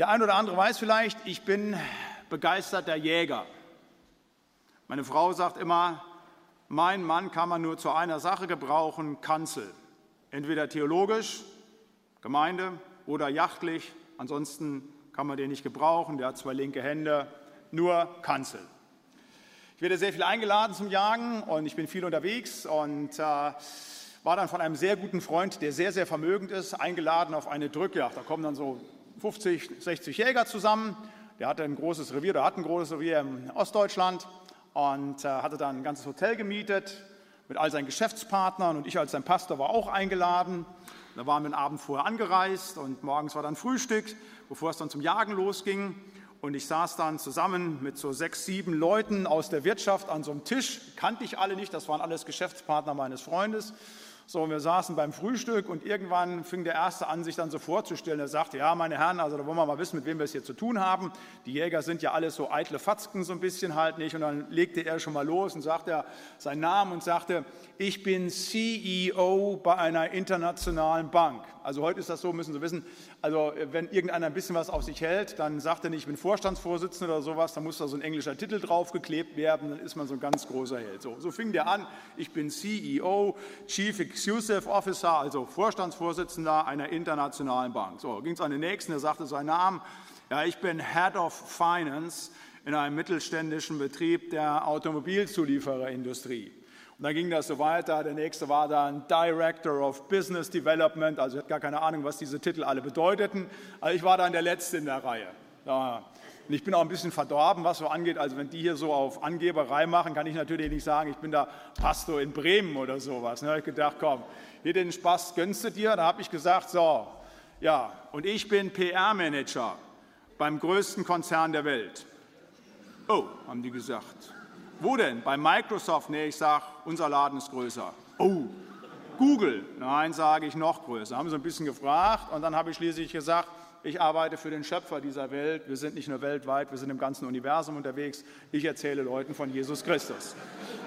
Der eine oder andere weiß vielleicht, ich bin begeisterter Jäger. Meine Frau sagt immer, mein Mann kann man nur zu einer Sache gebrauchen, Kanzel. Entweder theologisch, Gemeinde oder jachtlich, ansonsten kann man den nicht gebrauchen, der hat 2 linke Hände, nur Kanzel. Ich werde sehr viel eingeladen zum Jagen und ich bin viel unterwegs und war dann von einem sehr guten Freund, der sehr, sehr vermögend ist, eingeladen auf eine Drückjagd. Da kommen dann so 50, 60 Jäger zusammen. Der hatte ein großes Revier, der hat ein großes Revier in Ostdeutschland und hatte dann ein ganzes Hotel gemietet mit all seinen Geschäftspartnern und ich als sein Pastor war auch eingeladen. Da waren wir den Abend vorher angereist und morgens war dann Frühstück, bevor es dann zum Jagen losging. Und ich saß dann zusammen mit so 6, 7 Leuten aus der Wirtschaft an so einem Tisch. Kannte ich alle nicht, das waren alles Geschäftspartner meines Freundes. So, und wir saßen beim Frühstück und irgendwann fing der Erste an, sich dann so vorzustellen. Er sagte, ja, meine Herren, also da wollen wir mal wissen, mit wem wir es hier zu tun haben. Die Jäger sind ja alles so eitle Fatzken so ein bisschen halt nicht. Und dann legte er schon mal los und sagte seinen Namen und sagte, ich bin CEO bei einer internationalen Bank. Also heute ist das so, müssen Sie wissen, also wenn irgendeiner ein bisschen was auf sich hält, dann sagt er nicht, ich bin Vorstandsvorsitzender oder sowas, dann muss da so ein englischer Titel draufgeklebt werden, dann ist man so ein ganz großer Held. So fing der an, ich bin CEO, Chief Executive Officer, also Vorstandsvorsitzender einer internationalen Bank. So, ging es an den Nächsten, der sagte seinen Namen, ja, ich bin Head of Finance in einem mittelständischen Betrieb der Automobilzuliefererindustrie. Und dann ging das so weiter, der Nächste war dann Director of Business Development, also ich hatte gar keine Ahnung, was diese Titel alle bedeuteten, also ich war dann der Letzte in der Reihe. Ja. Und ich bin auch ein bisschen verdorben, was so angeht, also wenn die hier so auf Angeberei machen, kann ich natürlich nicht sagen, ich bin da Pastor in Bremen oder sowas. Da habe ich gedacht, komm, hier den Spaß gönnst du dir, da habe ich gesagt, so, ja, und ich bin PR-Manager beim größten Konzern der Welt. Oh, haben die gesagt. Wo denn? Bei Microsoft? Nee, ich sage, unser Laden ist größer. Oh, Google? Nein, sage ich, noch größer. Haben sie ein bisschen gefragt und dann habe ich schließlich gesagt, ich arbeite für den Schöpfer dieser Welt. Wir sind nicht nur weltweit, wir sind im ganzen Universum unterwegs. Ich erzähle Leuten von Jesus Christus.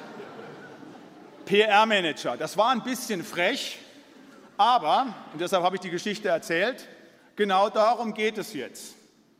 PR-Manager, das war ein bisschen frech, aber, und deshalb habe ich die Geschichte erzählt, genau darum geht es jetzt.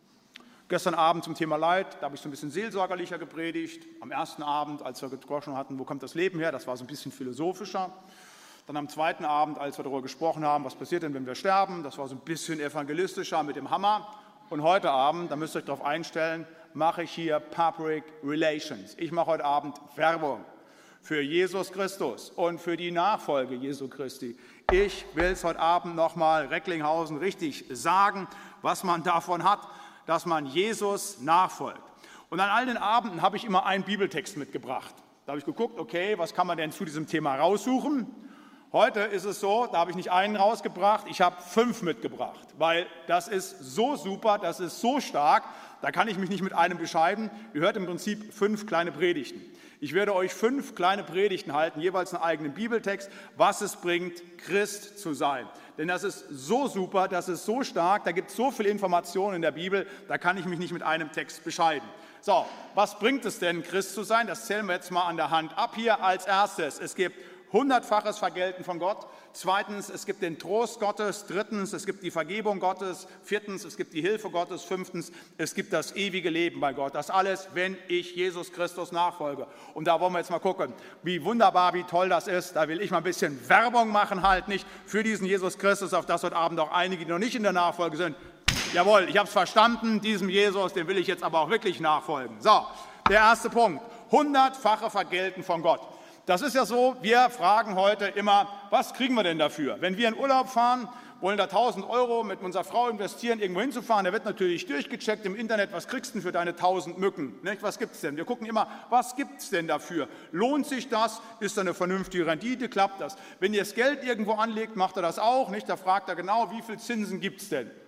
Gestern Abend zum Thema Leid, da habe ich so ein bisschen seelsorgerlicher gepredigt. Am ersten Abend, als wir gesprochen hatten, wo kommt das Leben her, das war so ein bisschen philosophischer. Dann am zweiten Abend, als wir darüber gesprochen haben, was passiert denn, wenn wir sterben, das war so ein bisschen evangelistischer mit dem Hammer. Und heute Abend, da müsst ihr euch darauf einstellen, mache ich hier Public Relations. Ich mache heute Abend Werbung für Jesus Christus und für die Nachfolge Jesu Christi. Ich will es heute Abend nochmal Recklinghausen richtig sagen, was man davon hat, dass man Jesus nachfolgt. Und an all den Abenden habe ich immer einen Bibeltext mitgebracht. Da habe ich geguckt, okay, was kann man denn zu diesem Thema raussuchen? Heute ist es so, da habe ich nicht einen rausgebracht, ich habe 5 mitgebracht, weil das ist so super, das ist so stark, da kann ich mich nicht mit einem bescheiden. Ihr hört im Prinzip 5 kleine Predigten. Ich werde euch 5 kleine Predigten halten, jeweils einen eigenen Bibeltext, was es bringt, Christ zu sein. Denn das ist so super, das ist so stark, da gibt es so viel Information in der Bibel, da kann ich mich nicht mit einem Text bescheiden. So, was bringt es denn, Christ zu sein? Das zählen wir jetzt mal an der Hand ab hier. Als erstes, es gibt 100-faches Vergelten von Gott. Zweitens, es gibt den Trost Gottes. Drittens, es gibt die Vergebung Gottes. Viertens, es gibt die Hilfe Gottes. Fünftens, es gibt das ewige Leben bei Gott. Das alles, wenn ich Jesus Christus nachfolge. Und da wollen wir jetzt mal gucken, wie wunderbar, wie toll das ist. Da will ich mal ein bisschen Werbung machen, halt nicht für diesen Jesus Christus, auf das heute Abend auch einige, die noch nicht in der Nachfolge sind. Jawohl, ich habe es verstanden, diesem Jesus, dem will ich jetzt aber auch wirklich nachfolgen. So, der erste Punkt, 100-fache Vergelten von Gott. Das ist ja so, wir fragen heute immer, was kriegen wir denn dafür? Wenn wir in Urlaub fahren, wollen da 1.000 € mit unserer Frau investieren, irgendwo hinzufahren, da wird natürlich durchgecheckt im Internet, was kriegst du denn für deine 1.000 Mücken? Nicht? Was gibt es denn? Wir gucken immer, was gibt es denn dafür? Lohnt sich das? Ist da eine vernünftige Rendite? Klappt das? Wenn ihr das Geld irgendwo anlegt, macht er das auch, nicht? Da fragt er genau, wie viel Zinsen gibt es denn?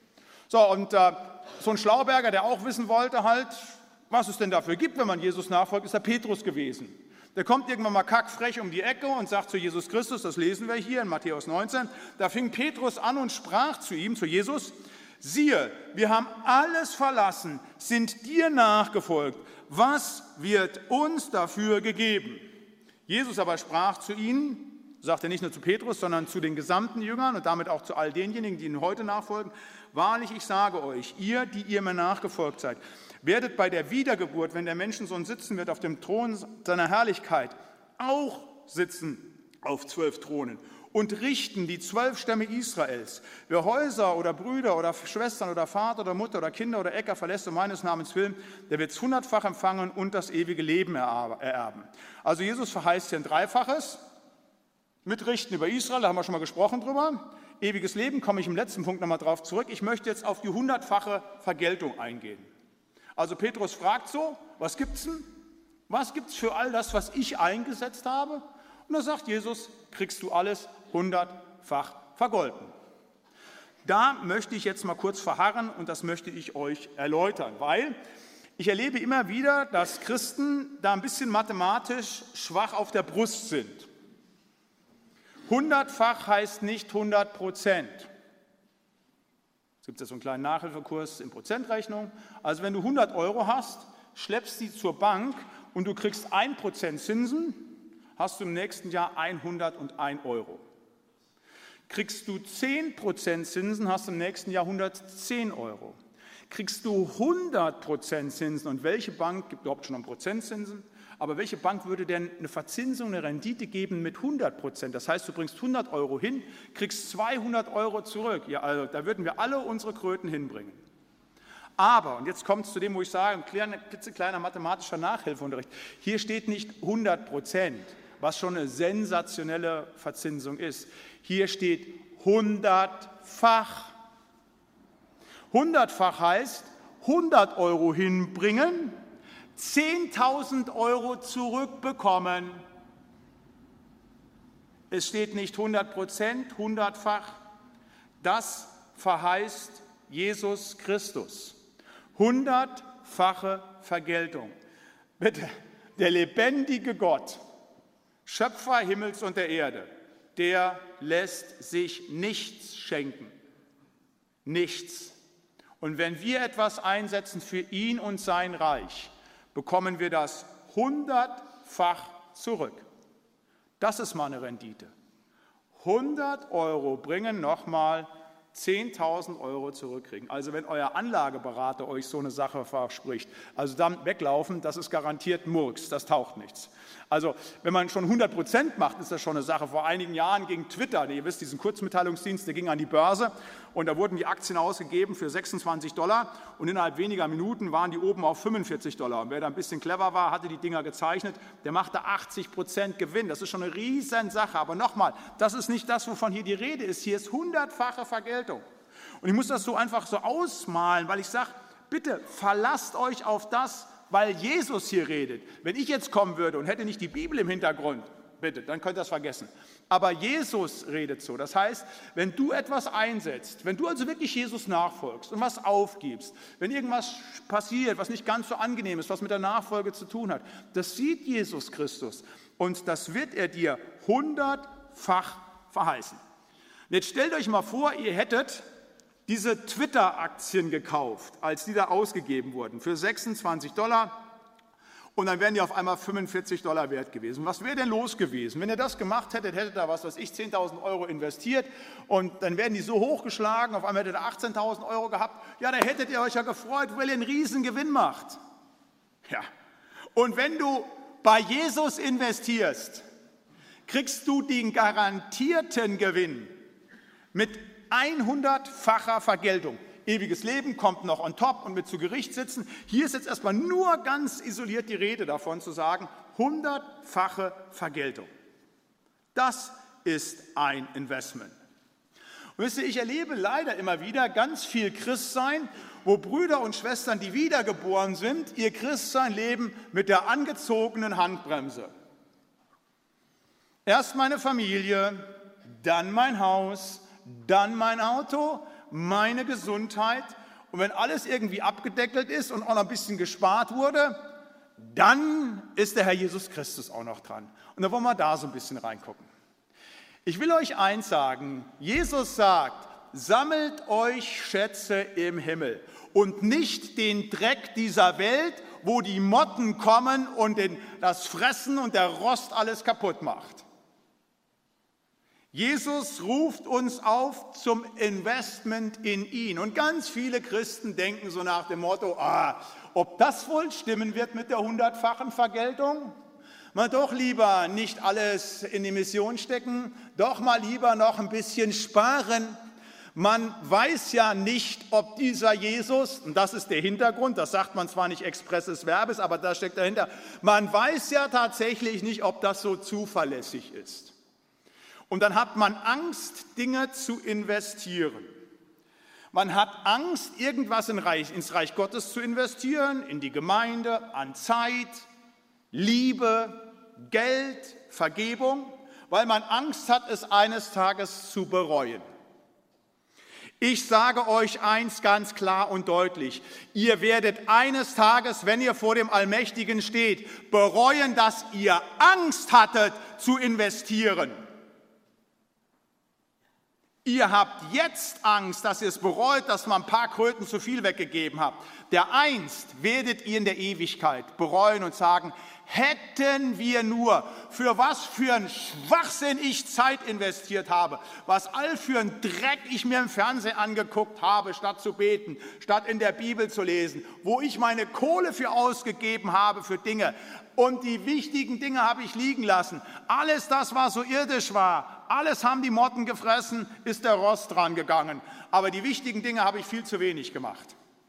So, und so ein Schlauberger, der auch wissen wollte halt, was es denn dafür gibt, wenn man Jesus nachfolgt, ist der Petrus gewesen. Der kommt irgendwann mal kackfrech um die Ecke und sagt zu Jesus Christus, das lesen wir hier in Matthäus 19, da fing Petrus an und sprach zu ihm, zu Jesus, siehe, wir haben alles verlassen, sind dir nachgefolgt, was wird uns dafür gegeben? Jesus aber sprach zu ihnen, sagt er nicht nur zu Petrus, sondern zu den gesamten Jüngern und damit auch zu all denjenigen, die ihm heute nachfolgen. Wahrlich, ich sage euch, ihr, die ihr mir nachgefolgt seid, werdet bei der Wiedergeburt, wenn der Menschensohn sitzen wird auf dem Thron seiner Herrlichkeit, auch sitzen auf 12 Thronen und richten die 12 Stämme Israels. Wer Häuser oder Brüder oder Schwestern oder Vater oder Mutter oder Kinder oder Äcker verlässt um meines Namens willen, der wird es 100-fach empfangen und das ewige Leben ererben. Also Jesus verheißt hier ein Dreifaches. Mit Richten über Israel, da haben wir schon mal gesprochen drüber. Ewiges Leben, komme ich im letzten Punkt nochmal drauf zurück. Ich möchte jetzt auf die 100-fache Vergeltung eingehen. Also Petrus fragt so, was gibt's denn? Was gibt's für all das, was ich eingesetzt habe? Und da sagt Jesus, kriegst du alles 100-fach vergolten. Da möchte ich jetzt mal kurz verharren und das möchte ich euch erläutern, weil ich erlebe immer wieder, dass Christen da ein bisschen mathematisch schwach auf der Brust sind. 100-fach heißt nicht 100%. Es gibt ja so einen kleinen Nachhilfekurs in Prozentrechnung. Also wenn du 100 Euro hast, schleppst sie zur Bank und du kriegst 1% Zinsen, hast du im nächsten Jahr 101 Euro. Kriegst du 10% Zinsen, hast du im nächsten Jahr 110 Euro. Kriegst du 100% Zinsen, und welche Bank gibt überhaupt schon einen Prozentzinsen? Aber welche Bank würde denn eine Verzinsung, eine Rendite geben mit 100%? Das heißt, du bringst 100 Euro hin, kriegst 200 Euro zurück. Ja, also da würden wir alle unsere Kröten hinbringen. Aber, und jetzt kommt es zu dem, wo ich sage, ein klitzekleiner mathematischer Nachhilfeunterricht. Hier steht nicht 100%, was schon eine sensationelle Verzinsung ist. Hier steht 100-fach. 100-fach heißt 100 Euro hinbringen, 10.000 Euro zurückbekommen. Es steht nicht 100%, 100-fach. Das verheißt Jesus Christus. 100-fache Vergeltung. Bitte, der lebendige Gott, Schöpfer Himmels und der Erde, der lässt sich nichts schenken. Nichts. Und wenn wir etwas einsetzen für ihn und sein Reich, bekommen wir das 100-fach zurück. Das ist mal eine Rendite. 100 Euro bringen nochmal 10.000 Euro zurückkriegen. Also wenn euer Anlageberater euch so eine Sache verspricht, also dann weglaufen, das ist garantiert Murks, das taucht nichts. Also wenn man schon 100% macht, ist das schon eine Sache. Vor einigen Jahren ging Twitter, ihr wisst, diesen Kurzmitteilungsdienst, der ging an die Börse und da wurden die Aktien ausgegeben für $26 und innerhalb weniger Minuten waren die oben auf $45. Und wer da ein bisschen clever war, hatte die Dinger gezeichnet, der machte 80% Gewinn. Das ist schon eine riesen Sache. Aber nochmal, das ist nicht das, wovon hier die Rede ist. Hier ist 100-fache Vergeltung. Und ich muss das so einfach so ausmalen, weil ich sage, bitte verlasst euch auf das, weil Jesus hier redet. Wenn ich jetzt kommen würde und hätte nicht die Bibel im Hintergrund, bitte, dann könnt ihr das vergessen. Aber Jesus redet so. Das heißt, wenn du etwas einsetzt, wenn du also wirklich Jesus nachfolgst und was aufgibst, wenn irgendwas passiert, was nicht ganz so angenehm ist, was mit der Nachfolge zu tun hat, das sieht Jesus Christus und das wird er dir 100-fach verheißen. Und jetzt stellt euch mal vor, ihr hättet diese Twitter-Aktien gekauft, als die da ausgegeben wurden, für $26 und dann wären die auf einmal $45 wert gewesen. Was wäre denn los gewesen? Wenn ihr das gemacht hättet, hättet ihr, was weiß ich, 10.000 Euro investiert und dann wären die so hochgeschlagen, auf einmal hättet ihr 18.000 Euro gehabt. Ja, da hättet ihr euch ja gefreut, weil ihr einen riesen Gewinn macht. Ja. Und wenn du bei Jesus investierst, kriegst du den garantierten Gewinn mit 100-facher Vergeltung. Ewiges Leben kommt noch on top und mit zu Gericht sitzen. Hier ist jetzt erstmal nur ganz isoliert die Rede davon zu sagen, 100-fache Vergeltung. Das ist ein Investment. Und wisst ihr, ich erlebe leider immer wieder ganz viel Christsein, wo Brüder und Schwestern, die wiedergeboren sind, ihr Christsein leben mit der angezogenen Handbremse. Erst meine Familie, dann mein Haus, dann mein Auto, meine Gesundheit. Und wenn alles irgendwie abgedeckelt ist und auch noch ein bisschen gespart wurde, dann ist der Herr Jesus Christus auch noch dran. Und da wollen wir da so ein bisschen reingucken. Ich will euch eins sagen, Jesus sagt, sammelt euch Schätze im Himmel und nicht den Dreck dieser Welt, wo die Motten kommen und das Fressen und der Rost alles kaputt macht. Jesus ruft uns auf zum Investment in ihn. Und ganz viele Christen denken so nach dem Motto, ob das wohl stimmen wird mit der 100-fachen Vergeltung? Mal doch lieber nicht alles in die Mission stecken, doch mal lieber noch ein bisschen sparen. Man weiß ja nicht, ob dieser Jesus, und das ist der Hintergrund, das sagt man zwar nicht expresses verbes, aber da steckt dahinter, man weiß ja tatsächlich nicht, ob das so zuverlässig ist. Und dann hat man Angst, Dinge zu investieren. Man hat Angst, irgendwas ins Reich Gottes zu investieren, in die Gemeinde, an Zeit, Liebe, Geld, Vergebung, weil man Angst hat, es eines Tages zu bereuen. Ich sage euch eins ganz klar und deutlich, ihr werdet eines Tages, wenn ihr vor dem Allmächtigen steht, bereuen, dass ihr Angst hattet zu investieren. Ihr habt jetzt Angst, dass ihr es bereut, dass man ein paar Kröten zu viel weggegeben habt. Dereinst werdet ihr in der Ewigkeit bereuen und sagen, hätten wir nur, für was für einen Schwachsinn ich Zeit investiert habe, was all für einen Dreck ich mir im Fernsehen angeguckt habe, statt zu beten, statt in der Bibel zu lesen, wo ich meine Kohle für ausgegeben habe für Dinge und die wichtigen Dinge habe ich liegen lassen. Alles das, was so irdisch war, alles haben die Motten gefressen, ist der Rost dran gegangen. Aber die wichtigen Dinge habe ich viel zu wenig gemacht.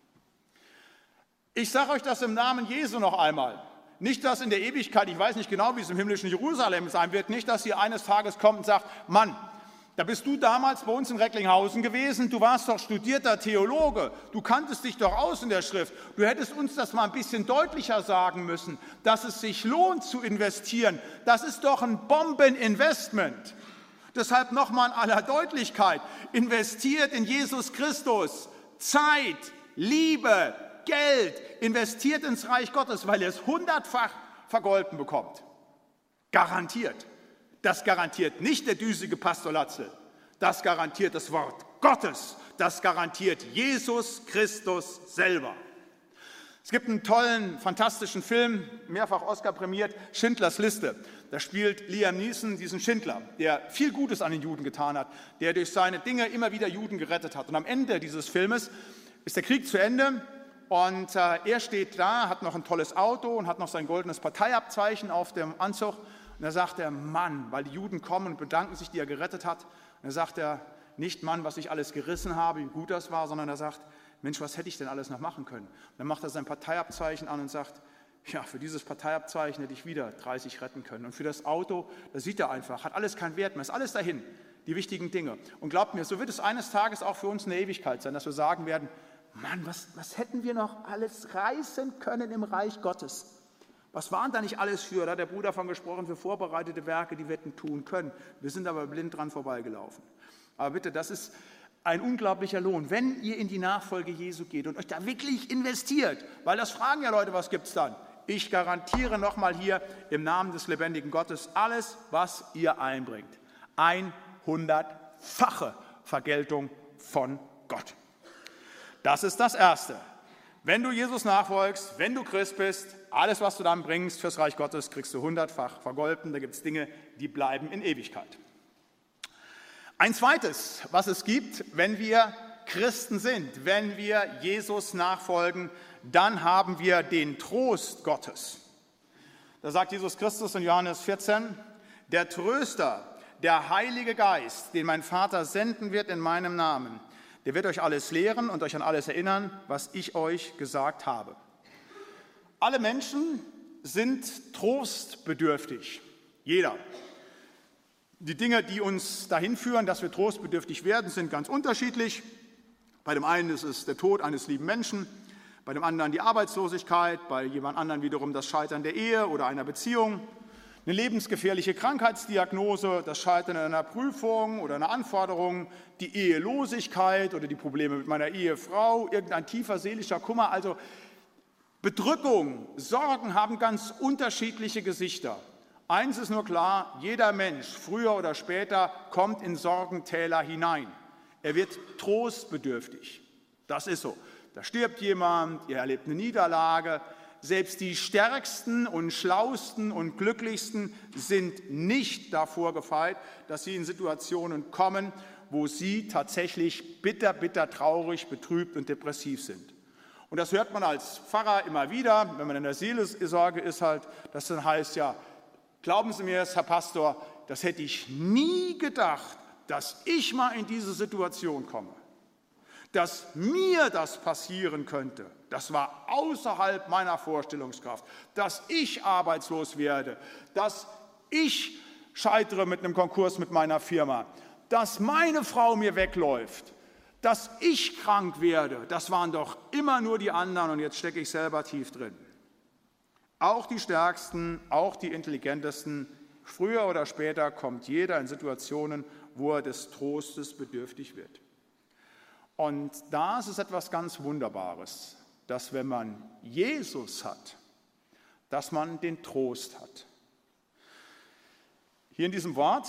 Ich sage euch das im Namen Jesu noch einmal. Nicht, dass in der Ewigkeit, ich weiß nicht genau, wie es im himmlischen Jerusalem sein wird, nicht, dass ihr eines Tages kommt und sagt, Mann, da bist du damals bei uns in Recklinghausen gewesen, du warst doch studierter Theologe, du kanntest dich doch aus in der Schrift, du hättest uns das mal ein bisschen deutlicher sagen müssen, dass es sich lohnt zu investieren, das ist doch ein Bombeninvestment. Deshalb nochmal in aller Deutlichkeit, investiert in Jesus Christus, Zeit, Liebe, Geld, investiert ins Reich Gottes, weil ihr es 100-fach vergolten bekommt. Garantiert. Das garantiert nicht der düsige Pastor Latzel, das garantiert das Wort Gottes, das garantiert Jesus Christus selber. Es gibt einen tollen, fantastischen Film, mehrfach Oscar prämiert, Schindlers Liste. Da spielt Liam Neeson diesen Schindler, der viel Gutes an den Juden getan hat, der durch seine Dinge immer wieder Juden gerettet hat. Und am Ende dieses Filmes ist der Krieg zu Ende und er steht da, hat noch ein tolles Auto und hat noch sein goldenes Parteiabzeichen auf dem Anzug. Und da sagt er, Mann, weil die Juden kommen und bedanken sich, die er gerettet hat. Und da sagt er, nicht Mann, was ich alles gerissen habe, wie gut das war, sondern er sagt, Mensch, was hätte ich denn alles noch machen können? Und dann macht er sein Parteiabzeichen an und sagt, ja, für dieses Parteiabzeichen hätte ich wieder 30 retten können. Und für das Auto, das sieht er einfach, hat alles keinen Wert mehr, ist alles dahin, die wichtigen Dinge. Und glaubt mir, so wird es eines Tages auch für uns in der Ewigkeit sein, dass wir sagen werden, Mann, was hätten wir noch alles reißen können im Reich Gottes? Was waren da nicht alles für, da hat der Bruder von gesprochen, für vorbereitete Werke, die wir hätten tun können. Wir sind aber blind dran vorbeigelaufen. Aber bitte, das ist ein unglaublicher Lohn, wenn ihr in die Nachfolge Jesu geht und euch da wirklich investiert, weil das fragen ja Leute, was gibt es dann? Ich garantiere nochmal hier im Namen des lebendigen Gottes alles, was ihr einbringt. 100-fache Vergeltung von Gott. Das ist das Erste. Wenn du Jesus nachfolgst, wenn du Christ bist, alles, was du dann bringst fürs Reich Gottes, kriegst du 100-fach vergolten. Da gibt es Dinge, die bleiben in Ewigkeit. Ein zweites, was es gibt, wenn wir Christen sind, wenn wir Jesus nachfolgen, dann haben wir den Trost Gottes. Da sagt Jesus Christus in Johannes 14, der Tröster, der Heilige Geist, den mein Vater senden wird in meinem Namen, der wird euch alles lehren und euch an alles erinnern, was ich euch gesagt habe. Alle Menschen sind trostbedürftig, jeder. Die Dinge, die uns dahin führen, dass wir trostbedürftig werden, sind ganz unterschiedlich. Bei dem einen ist es der Tod eines lieben Menschen, bei dem anderen die Arbeitslosigkeit, bei jemand anderem wiederum das Scheitern der Ehe oder einer Beziehung, eine lebensgefährliche Krankheitsdiagnose, das Scheitern einer Prüfung oder einer Anforderung, die Ehelosigkeit oder die Probleme mit meiner Ehefrau, irgendein tiefer seelischer Kummer. Also Bedrückung, Sorgen haben ganz unterschiedliche Gesichter. Eins ist nur klar, jeder Mensch, früher oder später, kommt in Sorgentäler hinein. Er wird trostbedürftig. Das ist so. Da stirbt jemand, er erlebt eine Niederlage, selbst die Stärksten und Schlausten und Glücklichsten sind nicht davor gefeit, dass sie in Situationen kommen, wo sie tatsächlich bitter, bitter traurig, betrübt und depressiv sind. Und das hört man als Pfarrer immer wieder, wenn man in der Seelsorge ist, halt, das dann heißt, ja, glauben Sie mir, Herr Pastor, das hätte ich nie gedacht, dass ich mal in diese Situation komme. Dass mir das passieren könnte, das war außerhalb meiner Vorstellungskraft. Dass ich arbeitslos werde, dass ich scheitere mit einem Konkurs mit meiner Firma, dass meine Frau mir wegläuft, dass ich krank werde, das waren doch immer nur die anderen und jetzt stecke ich selber tief drin. Auch die Stärksten, auch die Intelligentesten, früher oder später kommt jeder in Situationen, wo er des Trostes bedürftig wird. Und da ist es etwas ganz Wunderbares, dass wenn man Jesus hat, dass man den Trost hat. Hier in diesem Wort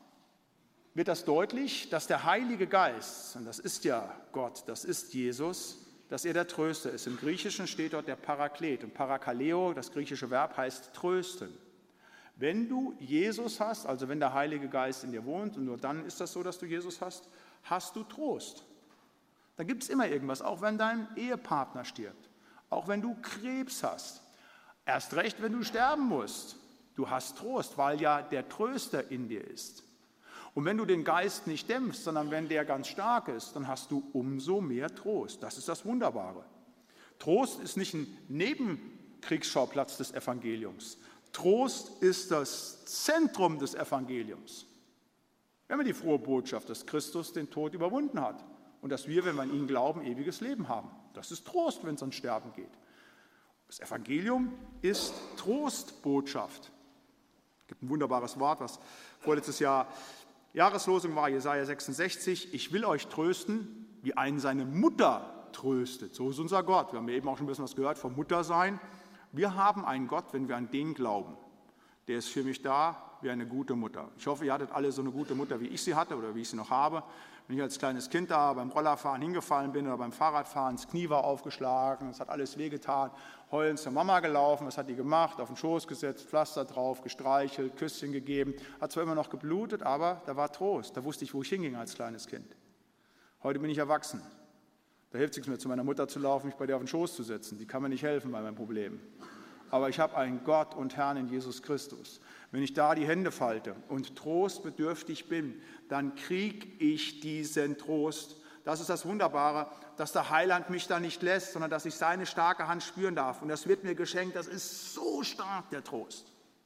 wird das deutlich, dass der Heilige Geist, und das ist ja Gott, das ist Jesus, dass er der Tröster ist. Im Griechischen steht dort der Paraklet und Parakaleo, das griechische Verb heißt trösten. Wenn du Jesus hast, also wenn der Heilige Geist in dir wohnt, und nur dann ist das so, dass du Jesus hast, hast du Trost. Da gibt es immer irgendwas, auch wenn dein Ehepartner stirbt, auch wenn du Krebs hast. Erst recht, wenn du sterben musst. Du hast Trost, weil ja der Tröster in dir ist. Und wenn du den Geist nicht dämpfst, sondern wenn der ganz stark ist, dann hast du umso mehr Trost. Das ist das Wunderbare. Trost ist nicht ein Nebenkriegsschauplatz des Evangeliums. Trost ist das Zentrum des Evangeliums. Wir haben ja die frohe Botschaft, dass Christus den Tod überwunden hat. Und dass wir, wenn wir an ihn glauben, ewiges Leben haben. Das ist Trost, wenn es ans Sterben geht. Das Evangelium ist Trostbotschaft. Es gibt ein wunderbares Wort, was vorletztes Jahr Jahreslosung war, Jesaja 66. Ich will euch trösten, wie einen seine Mutter tröstet. So ist unser Gott. Wir haben ja eben auch schon ein bisschen was gehört vom Muttersein. Wir haben einen Gott, wenn wir an den glauben. Der ist für mich da wie eine gute Mutter. Ich hoffe, ihr hattet alle so eine gute Mutter, wie ich sie hatte oder wie ich sie noch habe. Wenn ich als kleines Kind da beim Rollerfahren hingefallen bin oder beim Fahrradfahren, das Knie war aufgeschlagen, es hat alles wehgetan, heulend zur Mama gelaufen, was hat die gemacht? Auf den Schoß gesetzt, Pflaster drauf, gestreichelt, Küsschen gegeben. Hat zwar immer noch geblutet, aber da war Trost, da wusste ich, wo ich hinging als kleines Kind. Heute bin ich erwachsen. Da hilft es nichts mehr, zu meiner Mutter zu laufen, mich bei der auf den Schoß zu setzen. Die kann mir nicht helfen bei meinem Problem. Aber ich habe einen Gott und Herrn in Jesus Christus. Wenn ich da die Hände falte und trostbedürftig bin, dann kriege ich diesen Trost. Das ist das Wunderbare, dass der Heiland mich da nicht lässt, sondern dass ich seine starke Hand spüren darf. Und das wird mir geschenkt, das ist so stark, der Trost.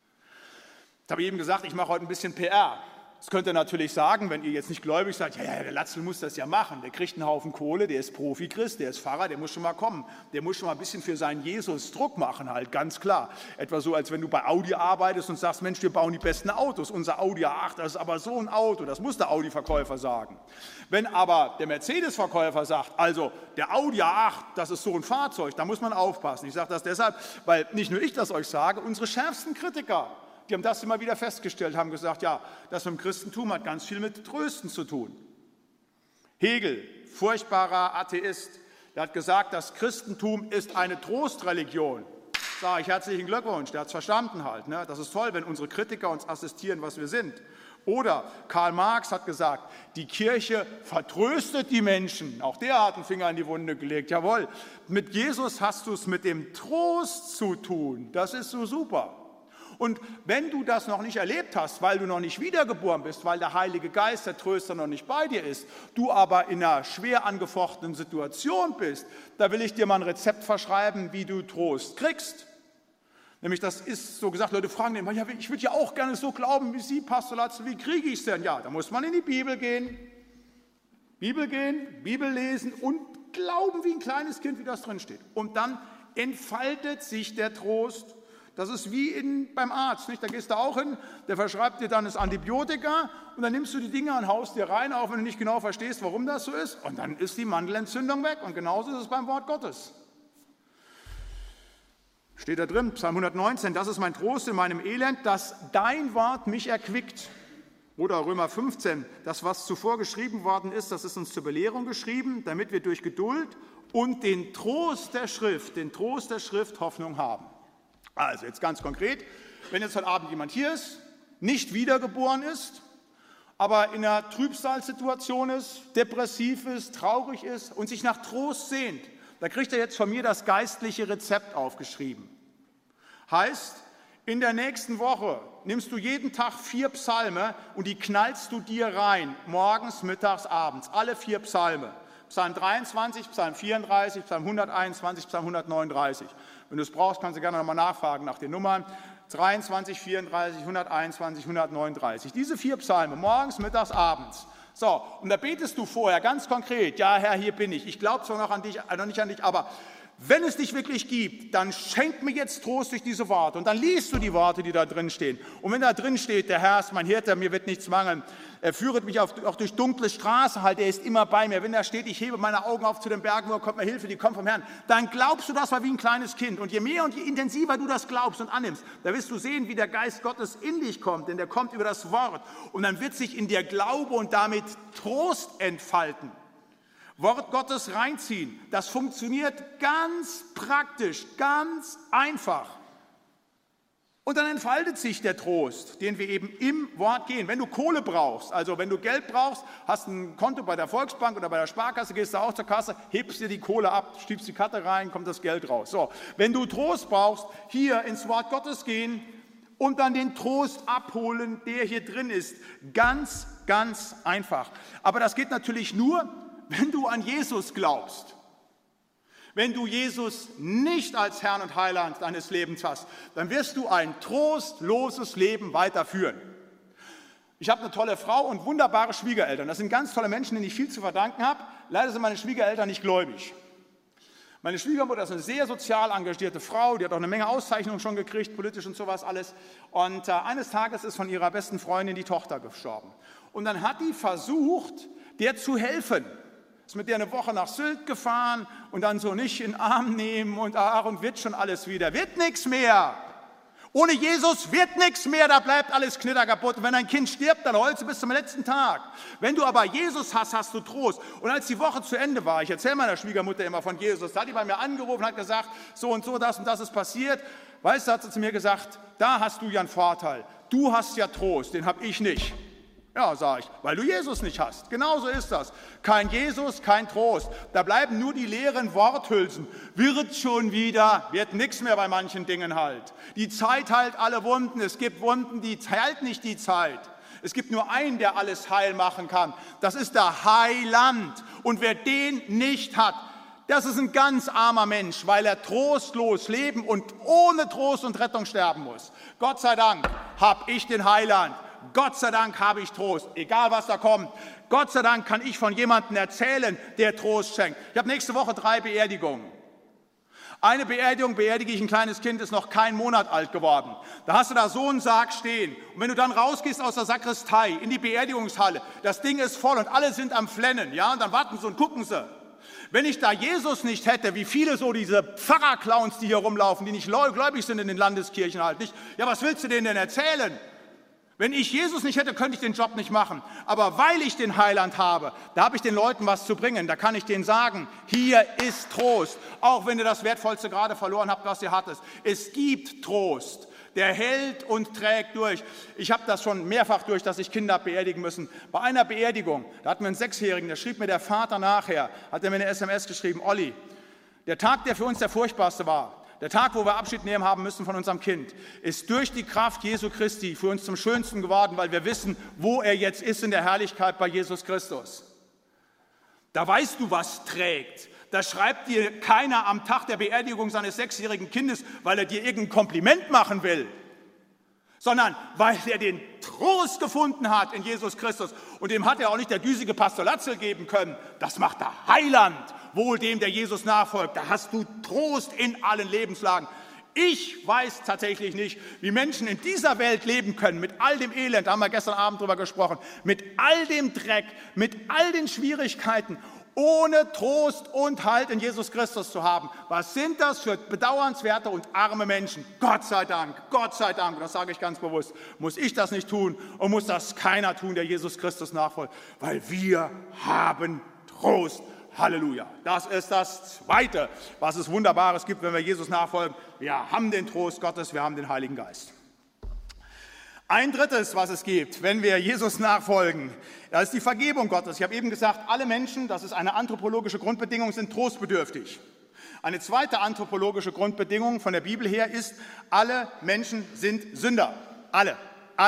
Ich habe eben gesagt, ich mache heute ein bisschen PR. Das könnt ihr natürlich sagen, wenn ihr jetzt nicht gläubig seid, ja, der Latzl muss das ja machen, der kriegt einen Haufen Kohle, der ist Profi-Christ, der ist Pfarrer, der muss schon mal kommen, der muss schon mal ein bisschen für seinen Jesus Druck machen, halt, ganz klar. Etwa so, als wenn du bei Audi arbeitest und sagst, Mensch, wir bauen die besten Autos, unser Audi A8, das ist aber so ein Auto, das muss der Audi-Verkäufer sagen. Wenn aber der Mercedes-Verkäufer sagt, also der Audi A8, das ist so ein Fahrzeug, da muss man aufpassen. Ich sage das deshalb, weil nicht nur ich das euch sage, unsere schärfsten Kritiker, die haben das immer wieder festgestellt, haben gesagt, ja, das mit dem Christentum hat ganz viel mit Trösten zu tun. Hegel, furchtbarer Atheist, der hat gesagt, das Christentum ist eine Trostreligion. Sage ich herzlichen Glückwunsch, der hat es verstanden halt. Ne? Das ist toll, wenn unsere Kritiker uns assistieren, was wir sind. Oder Karl Marx hat gesagt, die Kirche vertröstet die Menschen. Auch der hat einen Finger in die Wunde gelegt. Jawohl, mit Jesus hast du es mit dem Trost zu tun. Das ist so super. Und wenn du das noch nicht erlebt hast, weil du noch nicht wiedergeboren bist, weil der Heilige Geist, der Tröster, noch nicht bei dir ist, du aber in einer schwer angefochtenen Situation bist, da will ich dir mal ein Rezept verschreiben, wie du Trost kriegst. Nämlich das ist so gesagt, Leute fragen immer, ja, ich würde ja auch gerne so glauben wie Sie, Pastor Latzl, wie kriege ich es denn? Ja, da muss man in die Bibel gehen, Bibel lesen und glauben wie ein kleines Kind, wie das drin steht. Und dann entfaltet sich der Trost. Das ist wie beim Arzt, nicht? Da gehst du auch hin, der verschreibt dir dann das Antibiotika und dann nimmst du die Dinger und haust dir rein, auch wenn du nicht genau verstehst, warum das so ist. Und dann ist die Mandelentzündung weg. Und genauso ist es beim Wort Gottes. Steht da drin, Psalm 119, das ist mein Trost in meinem Elend, dass dein Wort mich erquickt. Oder Römer 15, das, was zuvor geschrieben worden ist, das ist uns zur Belehrung geschrieben, damit wir durch Geduld und den Trost der Schrift Hoffnung haben. Also jetzt ganz konkret, wenn jetzt heute Abend jemand hier ist, nicht wiedergeboren ist, aber in einer Trübsalsituation ist, depressiv ist, traurig ist und sich nach Trost sehnt, da kriegt er jetzt von mir das geistliche Rezept aufgeschrieben. Heißt, in der nächsten Woche nimmst du jeden Tag 4 Psalme und die knallst du dir rein, morgens, mittags, abends, alle 4 Psalme. Psalm 23, Psalm 34, Psalm 121, Psalm 139. Wenn du es brauchst, kannst du gerne nochmal nachfragen nach den Nummern. 23, 34, 121, 139. Diese 4 Psalme, morgens, mittags, abends. So, und da betest du vorher ganz konkret, ja Herr, hier bin ich. Ich glaube zwar noch an dich, noch nicht an dich, aber wenn es dich wirklich gibt, dann schenk mir jetzt Trost durch diese Worte. Und dann liest du die Worte, die da drin stehen. Und wenn da drin steht, der Herr ist mein Hirte, mir wird nichts mangeln. Er führet mich auch durch dunkle Straßen halt, er ist immer bei mir. Wenn da steht, ich hebe meine Augen auf zu den Bergen, wo kommt mir Hilfe, die kommt vom Herrn. Dann glaubst du das wie ein kleines Kind. Und je mehr und je intensiver du das glaubst und annimmst, da wirst du sehen, wie der Geist Gottes in dich kommt. Denn der kommt über das Wort. Und dann wird sich in dir Glaube und damit Trost entfalten. Wort Gottes reinziehen, das funktioniert ganz praktisch, ganz einfach. Und dann entfaltet sich der Trost, den wir eben im Wort gehen. Wenn du Kohle brauchst, also wenn du Geld brauchst, hast ein Konto bei der Volksbank oder bei der Sparkasse, gehst du auch zur Kasse, hebst dir die Kohle ab, schiebst die Karte rein, kommt das Geld raus. So, wenn du Trost brauchst, hier ins Wort Gottes gehen und dann den Trost abholen, der hier drin ist. Ganz, ganz einfach. Aber das geht natürlich nur, wenn du an Jesus glaubst. Wenn du Jesus nicht als Herrn und Heiland deines Lebens hast, dann wirst du ein trostloses Leben weiterführen. Ich habe eine tolle Frau und wunderbare Schwiegereltern. Das sind ganz tolle Menschen, denen ich viel zu verdanken habe. Leider sind meine Schwiegereltern nicht gläubig. Meine Schwiegermutter ist eine sehr sozial engagierte Frau, die hat auch eine Menge Auszeichnungen schon gekriegt, politisch und sowas alles. Und eines Tages ist von ihrer besten Freundin die Tochter gestorben. Und dann hat die versucht, der zu helfen. Ist mit der eine Woche nach Sylt gefahren und dann so nicht in den Arm nehmen und wird schon alles wieder. Wird nichts mehr. Ohne Jesus wird nichts mehr, da bleibt alles knitterkaputt. Und wenn ein Kind stirbt, dann heulst du bis zum letzten Tag. Wenn du aber Jesus hast, hast du Trost. Und als die Woche zu Ende war, ich erzähle meiner Schwiegermutter immer von Jesus, da hat die bei mir angerufen und hat gesagt, so und so, das und das ist passiert. Weißt du, hat sie zu mir gesagt, da hast du ja einen Vorteil. Du hast ja Trost, den habe ich nicht. Ja, sage ich, weil du Jesus nicht hast. Genauso ist das. Kein Jesus, kein Trost. Da bleiben nur die leeren Worthülsen. Wird schon wieder, wird nichts mehr bei manchen Dingen halt. Die Zeit heilt alle Wunden. Es gibt Wunden, die heilt nicht die Zeit. Es gibt nur einen, der alles heil machen kann. Das ist der Heiland. Und wer den nicht hat, das ist ein ganz armer Mensch, weil er trostlos leben und ohne Trost und Rettung sterben muss. Gott sei Dank habe ich den Heiland. Gott sei Dank habe ich Trost, egal was da kommt. Gott sei Dank kann ich von jemandem erzählen, der Trost schenkt. Ich habe nächste Woche 3 Beerdigungen. Eine Beerdigung beerdige ich ein kleines Kind, ist noch kein Monat alt geworden. Da hast du da so einen Sarg stehen. Und wenn du dann rausgehst aus der Sakristei in die Beerdigungshalle, das Ding ist voll und alle sind am Flennen, ja, und dann warten sie und gucken sie. Wenn ich da Jesus nicht hätte, wie viele so diese Pfarrerclowns, die hier rumlaufen, die nicht gläubig sind in den Landeskirchen halt nicht, ja, was willst du denen denn erzählen? Wenn ich Jesus nicht hätte, könnte ich den Job nicht machen. Aber weil ich den Heiland habe, da habe ich den Leuten was zu bringen. Da kann ich denen sagen, hier ist Trost. Auch wenn ihr das Wertvollste gerade verloren habt, was ihr hattet. Es gibt Trost. Der hält und trägt durch. Ich habe das schon mehrfach durch, dass ich Kinder beerdigen müssen. Bei einer Beerdigung, da hatten wir einen 6-Jährigen, da schrieb mir der Vater nachher, hat er mir eine SMS geschrieben, Olli, der Tag, der für uns der furchtbarste war, der Tag, wo wir Abschied nehmen haben müssen von unserem Kind, ist durch die Kraft Jesu Christi für uns zum Schönsten geworden, weil wir wissen, wo er jetzt ist in der Herrlichkeit bei Jesus Christus. Da weißt du, was trägt. Da schreibt dir keiner am Tag der Beerdigung seines 6-jährigen Kindes, weil er dir irgendein Kompliment machen will, sondern weil er den Trost gefunden hat in Jesus Christus. Und dem hat er auch nicht der düsige Pastor Latzel geben können. Das macht der Heiland. Wohl dem, der Jesus nachfolgt, da hast du Trost in allen Lebenslagen. Ich weiß tatsächlich nicht, wie Menschen in dieser Welt leben können, mit all dem Elend, da haben wir gestern Abend drüber gesprochen, mit all dem Dreck, mit all den Schwierigkeiten, ohne Trost und Halt in Jesus Christus zu haben. Was sind das für bedauernswerte und arme Menschen? Gott sei Dank, das sage ich ganz bewusst, muss ich das nicht tun und muss das keiner tun, der Jesus Christus nachfolgt, weil wir haben Trost. Halleluja. Das ist das Zweite, was es Wunderbares gibt, wenn wir Jesus nachfolgen. Wir haben den Trost Gottes, wir haben den Heiligen Geist. Ein Drittes, was es gibt, wenn wir Jesus nachfolgen, das ist die Vergebung Gottes. Ich habe eben gesagt, alle Menschen, das ist eine anthropologische Grundbedingung, sind trostbedürftig. Eine zweite anthropologische Grundbedingung von der Bibel her ist, alle Menschen sind Sünder. Alle.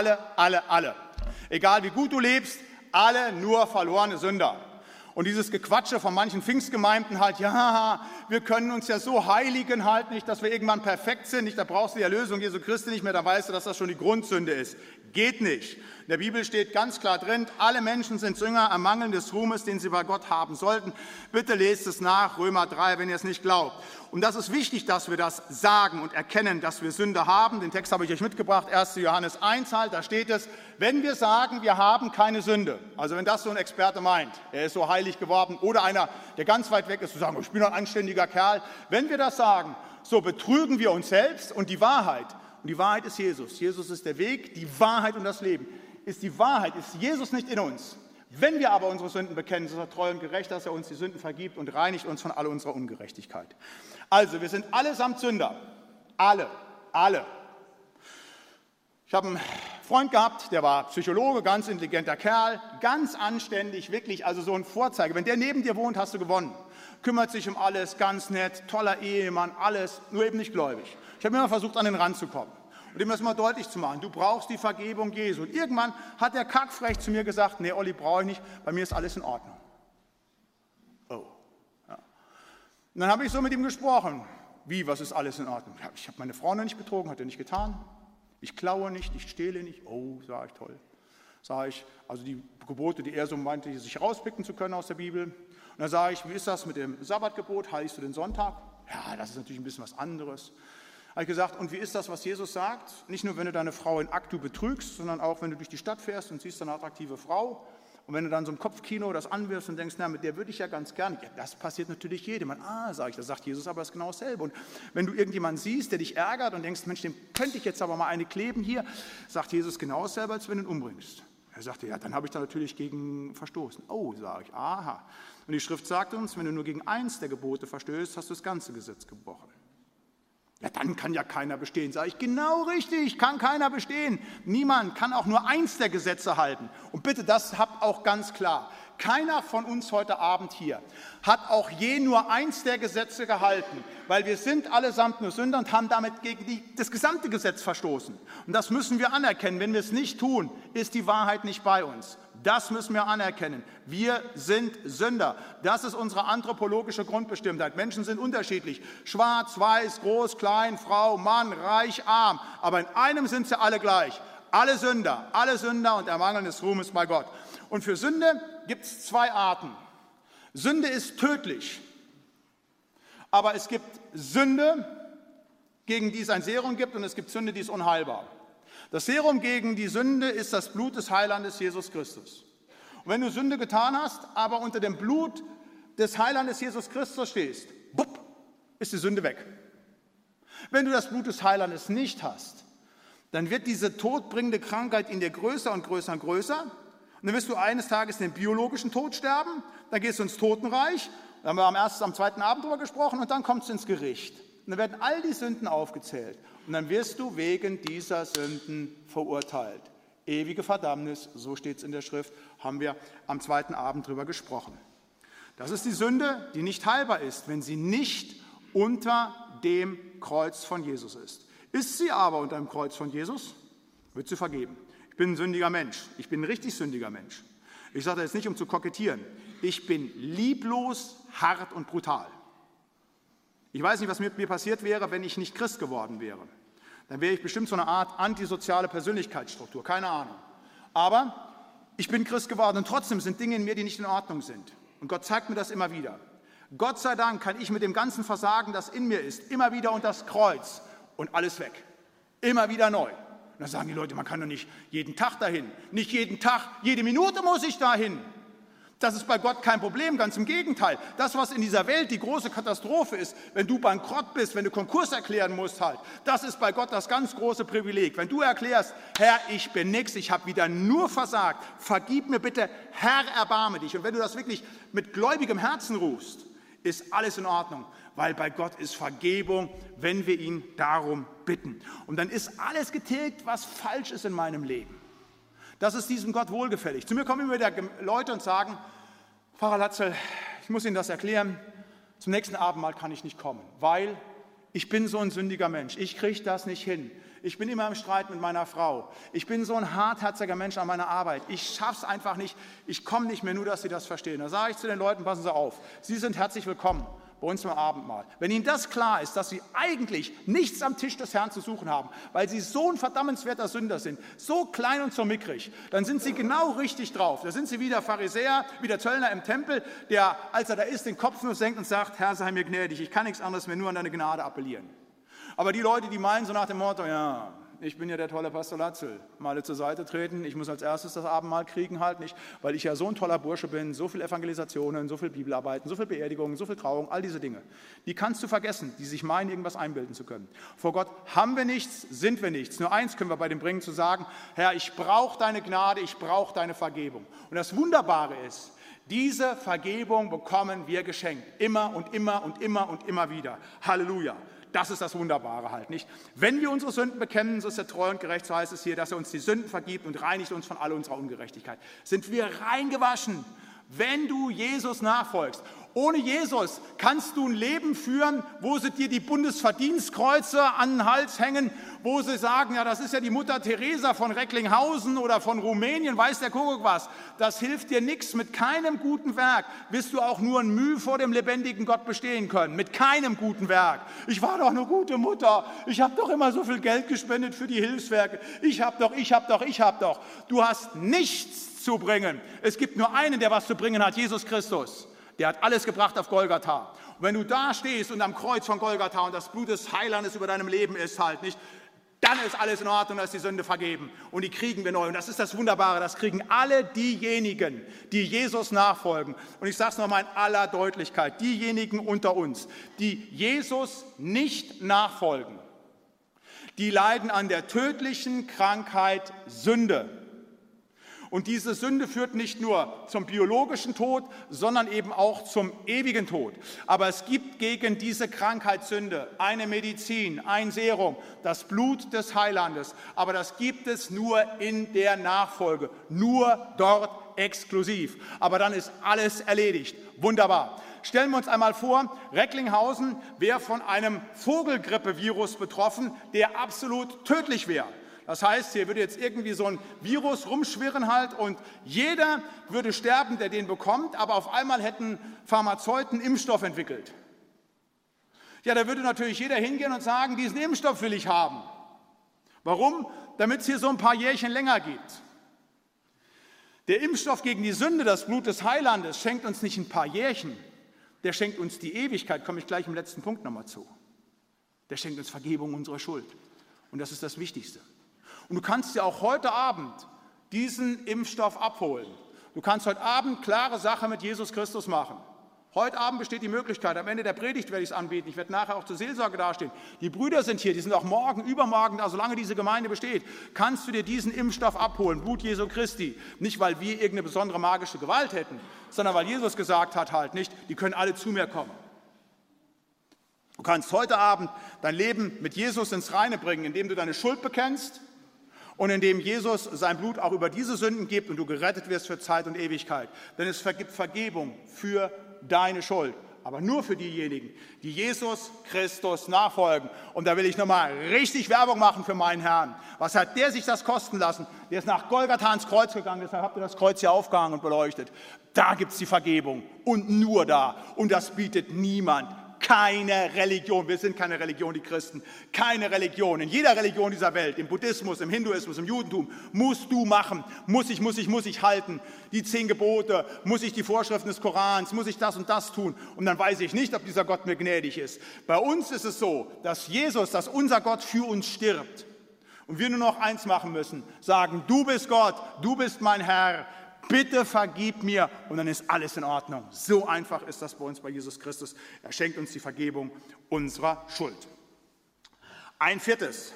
Egal wie gut du lebst, alle nur verlorene Sünder. Und dieses Gequatsche von manchen Pfingstgemeinden halt, ja, wir können uns ja so heiligen halt nicht, dass wir irgendwann perfekt sind, nicht, da brauchst du die Erlösung Jesu Christi nicht mehr, da weißt du, dass das schon die Grundsünde ist. Geht nicht. In der Bibel steht ganz klar drin, alle Menschen sind Sünder am Mangel des Ruhmes, den sie bei Gott haben sollten. Bitte lest es nach, Römer 3, wenn ihr es nicht glaubt. Und das ist wichtig, dass wir das sagen und erkennen, dass wir Sünde haben. Den Text habe ich euch mitgebracht, 1. Johannes 1 halt, da steht es, wenn wir sagen, wir haben keine Sünde, also wenn das so ein Experte meint, er ist so heilig geworden, oder einer, der ganz weit weg ist, zu sagen, ich bin ein anständiger Kerl, wenn wir das sagen, so betrügen wir uns selbst und die Wahrheit ist Jesus. Jesus ist der Weg, die Wahrheit und das Leben. Ist die Wahrheit, ist Jesus nicht in uns. Wenn wir aber unsere Sünden bekennen, so ist er treu und gerecht, dass er uns die Sünden vergibt und reinigt uns von all unserer Ungerechtigkeit. Also, wir sind allesamt Sünder. Alle. Ich habe einen Freund gehabt, der war Psychologe, ganz intelligenter Kerl, ganz anständig, wirklich, also so ein Vorzeige. Wenn der neben dir wohnt, hast du gewonnen. Kümmert sich um alles, ganz nett, toller Ehemann, alles, nur eben nicht gläubig. Ich habe immer versucht, an den Rand zu kommen und ihm das mal deutlich zu machen. Du brauchst die Vergebung Jesu. Und irgendwann hat er kackfrech zu mir gesagt, nee, Olli, brauche ich nicht, bei mir ist alles in Ordnung. Oh. Ja. Und dann habe ich so mit ihm gesprochen. Wie, was ist alles in Ordnung? Ja, ich habe meine Frau noch nicht betrogen, hat er nicht getan. Ich klaue nicht, ich stehle nicht. Oh, sage ich, toll. Sage ich, also die Gebote, die er so meinte, sich rauspicken zu können aus der Bibel. Und dann sage ich, wie ist das mit dem Sabbatgebot? Heiligst du den Sonntag? Ja, das ist natürlich ein bisschen was anderes. Habe ich gesagt, und wie ist das, was Jesus sagt? Nicht nur, wenn du deine Frau in Aktu betrügst, sondern auch, wenn du durch die Stadt fährst und siehst eine attraktive Frau. Und wenn du dann so im Kopfkino das anwirfst und denkst, na, mit der würde ich ja ganz gerne. Ja, das passiert natürlich jedem. Sage ich, das sagt Jesus, aber das ist genau dasselbe. Und wenn du irgendjemanden siehst, der dich ärgert und denkst, Mensch, dem könnte ich jetzt aber mal eine kleben hier, sagt Jesus genau dasselbe, als wenn du ihn umbringst. Er sagte, ja, dann habe ich da natürlich gegen verstoßen. Oh, sage ich, aha. Und die Schrift sagt uns, wenn du nur gegen eins der Gebote verstößt, hast du das ganze Gesetz gebrochen. Ja, dann kann ja keiner bestehen. Sage ich, genau richtig, kann keiner bestehen. Niemand kann auch nur eins der Gesetze halten. Und bitte, das habt auch ganz klar. Keiner von uns heute Abend hier hat auch je nur eins der Gesetze gehalten, weil wir sind allesamt nur Sünder und haben damit gegen das gesamte Gesetz verstoßen. Und das müssen wir anerkennen. Wenn wir es nicht tun, ist die Wahrheit nicht bei uns. Das müssen wir anerkennen. Wir sind Sünder. Das ist unsere anthropologische Grundbestimmtheit. Menschen sind unterschiedlich. Schwarz, weiß, groß, klein, Frau, Mann, reich, arm. Aber in einem sind sie alle gleich. Alle Sünder und der Mangel des Ruhmes bei Gott. Und für Sünde gibt es zwei Arten. Sünde ist tödlich. Aber es gibt Sünde, gegen die es ein Serum gibt, und es gibt Sünde, die ist unheilbar. Das Serum gegen die Sünde ist das Blut des Heilandes Jesus Christus. Und wenn du Sünde getan hast, aber unter dem Blut des Heilandes Jesus Christus stehst, bupp, ist die Sünde weg. Wenn du das Blut des Heilandes nicht hast, dann wird diese todbringende Krankheit in dir größer und größer und größer. Und dann wirst du eines Tages den biologischen Tod sterben, dann gehst du ins Totenreich, da haben wir am zweiten Abend darüber gesprochen, und dann kommst du ins Gericht. Und dann werden all die Sünden aufgezählt. Und dann wirst du wegen dieser Sünden verurteilt. Ewige Verdammnis, so steht es in der Schrift, haben wir am zweiten Abend darüber gesprochen. Das ist die Sünde, die nicht heilbar ist, wenn sie nicht unter dem Kreuz von Jesus ist. Ist sie aber unter dem Kreuz von Jesus, wird sie vergeben. Ich bin ein sündiger Mensch. Ich bin ein richtig sündiger Mensch. Ich sage das jetzt nicht, um zu kokettieren. Ich bin lieblos, hart und brutal. Ich weiß nicht, was mit mir passiert wäre, wenn ich nicht Christ geworden wäre. Dann wäre ich bestimmt so eine Art antisoziale Persönlichkeitsstruktur, keine Ahnung. Aber ich bin Christ geworden und trotzdem sind Dinge in mir, die nicht in Ordnung sind. Und Gott zeigt mir das immer wieder. Gott sei Dank kann ich mit dem ganzen Versagen, das in mir ist, immer wieder unter das Kreuz und alles weg. Immer wieder neu. Und dann sagen die Leute, man kann doch nicht jeden Tag dahin. Nicht jeden Tag, jede Minute muss ich dahin. Das ist bei Gott kein Problem, ganz im Gegenteil. Das, was in dieser Welt die große Katastrophe ist, wenn du bankrott bist, wenn du Konkurs erklären musst halt, das ist bei Gott das ganz große Privileg. Wenn du erklärst, Herr, ich bin nichts, ich habe wieder nur versagt, vergib mir bitte, Herr, erbarme dich. Und wenn du das wirklich mit gläubigem Herzen rufst, ist alles in Ordnung, weil bei Gott ist Vergebung, wenn wir ihn darum bitten. Und dann ist alles getilgt, was falsch ist in meinem Leben. Das ist diesem Gott wohlgefällig. Zu mir kommen immer wieder Leute und sagen, Pfarrer Latzel, ich muss Ihnen das erklären, zum nächsten Abendmahl kann ich nicht kommen, weil ich bin so ein sündiger Mensch, ich kriege das nicht hin. Ich bin immer im Streit mit meiner Frau. Ich bin so ein hartherziger Mensch an meiner Arbeit. Ich schaffe es einfach nicht. Ich komme nicht mehr, nur dass Sie das verstehen. Da sage ich zu den Leuten, passen Sie auf, Sie sind herzlich willkommen bei uns zum Abendmahl. Wenn Ihnen das klar ist, dass Sie eigentlich nichts am Tisch des Herrn zu suchen haben, weil Sie so ein verdammenswerter Sünder sind, so klein und so mickrig, dann sind Sie genau richtig drauf. Da sind Sie wie der Pharisäer, wie der Zöllner im Tempel, der, als er da ist, den Kopf nur senkt und sagt, Herr, sei mir gnädig, ich kann nichts anderes mehr, nur an deine Gnade appellieren. Aber die Leute, die meinen so nach dem Motto, ja, ich bin ja der tolle Pastor Latzel, mal zur Seite treten, ich muss als erstes das Abendmahl kriegen halt nicht, weil ich ja so ein toller Bursche bin, so viel Evangelisationen, so viel Bibelarbeiten, so viel Beerdigungen, so viel Trauung, all diese Dinge. Die kannst du vergessen, die sich meinen, irgendwas einbilden zu können. Vor Gott haben wir nichts, sind wir nichts. Nur eins können wir bei dem bringen, zu sagen, Herr, ich brauche deine Gnade, ich brauche deine Vergebung. Und das Wunderbare ist, diese Vergebung bekommen wir geschenkt, immer und immer und immer und immer wieder. Halleluja. Das ist das Wunderbare halt, nicht? Wenn wir unsere Sünden bekennen, so ist er treu und gerecht, so heißt es hier, dass er uns die Sünden vergibt und reinigt uns von all unserer Ungerechtigkeit. Sind wir reingewaschen, wenn du Jesus nachfolgst. Ohne Jesus kannst du ein Leben führen, wo sie dir die Bundesverdienstkreuze an den Hals hängen, wo sie sagen, ja, das ist ja die Mutter Teresa von Recklinghausen oder von Rumänien, weiß der Kuckuck was. Das hilft dir nichts. Mit keinem guten Werk wirst du auch nur ein Mühe vor dem lebendigen Gott bestehen können. Mit keinem guten Werk. Ich war doch eine gute Mutter. Ich habe doch immer so viel Geld gespendet für die Hilfswerke. Ich habe doch. Du hast nichts zu bringen. Es gibt nur einen, der was zu bringen hat, Jesus Christus. Der hat alles gebracht auf Golgatha. Und wenn du da stehst und am Kreuz von Golgatha und das Blut des Heilandes über deinem Leben ist halt nicht, dann ist alles in Ordnung, dann ist die Sünde vergeben. Und die kriegen wir neu. Und das ist das Wunderbare, das kriegen alle diejenigen, die Jesus nachfolgen. Und ich sage es nochmal in aller Deutlichkeit, diejenigen unter uns, die Jesus nicht nachfolgen, die leiden an der tödlichen Krankheit Sünde. Und diese Sünde führt nicht nur zum biologischen Tod, sondern eben auch zum ewigen Tod. Aber es gibt gegen diese Krankheitssünde eine Medizin, ein Serum, das Blut des Heilandes. Aber das gibt es nur in der Nachfolge, nur dort exklusiv. Aber dann ist alles erledigt. Wunderbar. Stellen wir uns einmal vor, Recklinghausen wäre von einem Vogelgrippevirus betroffen, der absolut tödlich wäre. Das heißt, hier würde jetzt irgendwie so ein Virus rumschwirren halt und jeder würde sterben, der den bekommt, aber auf einmal hätten Pharmazeuten Impfstoff entwickelt. Ja, da würde natürlich jeder hingehen und sagen, diesen Impfstoff will ich haben. Warum? Damit es hier so ein paar Jährchen länger gibt. Der Impfstoff gegen die Sünde, das Blut des Heilandes, schenkt uns nicht ein paar Jährchen, der schenkt uns die Ewigkeit, komme ich gleich im letzten Punkt nochmal zu. Der schenkt uns Vergebung unserer Schuld. Und das ist das Wichtigste. Und du kannst ja auch heute Abend diesen Impfstoff abholen. Du kannst heute Abend klare Sache mit Jesus Christus machen. Heute Abend besteht die Möglichkeit, am Ende der Predigt werde ich es anbieten, ich werde nachher auch zur Seelsorge dastehen. Die Brüder sind hier, die sind auch morgen, übermorgen da, solange diese Gemeinde besteht, kannst du dir diesen Impfstoff abholen, Blut Jesu Christi. Nicht, weil wir irgendeine besondere magische Gewalt hätten, sondern weil Jesus gesagt hat halt nicht, die können alle zu mir kommen. Du kannst heute Abend dein Leben mit Jesus ins Reine bringen, indem du deine Schuld bekennst, und indem Jesus sein Blut auch über diese Sünden gibt und du gerettet wirst für Zeit und Ewigkeit. Denn es gibt Vergebung für deine Schuld, aber nur für diejenigen, die Jesus Christus nachfolgen. Und da will ich nochmal richtig Werbung machen für meinen Herrn. Was hat der sich das kosten lassen? Der ist nach Golgatha ans Kreuz gegangen, deshalb habt ihr das Kreuz hier aufgehangen und beleuchtet. Da gibt es die Vergebung und nur da. Und das bietet niemand. Keine Religion, wir sind keine Religion, die Christen, keine Religion. In jeder Religion dieser Welt, im Buddhismus, im Hinduismus, im Judentum, musst du machen, muss ich halten, die 10 Gebote, muss ich die Vorschriften des Korans, muss ich das und das tun. Und dann weiß ich nicht, ob dieser Gott mir gnädig ist. Bei uns ist es so, dass Jesus, dass unser Gott für uns stirbt. Und wir nur noch eins machen müssen, sagen, du bist Gott, du bist mein Herr, bitte vergib mir und dann ist alles in Ordnung. So einfach ist das bei uns bei Jesus Christus. Er schenkt uns die Vergebung unserer Schuld. Ein viertes,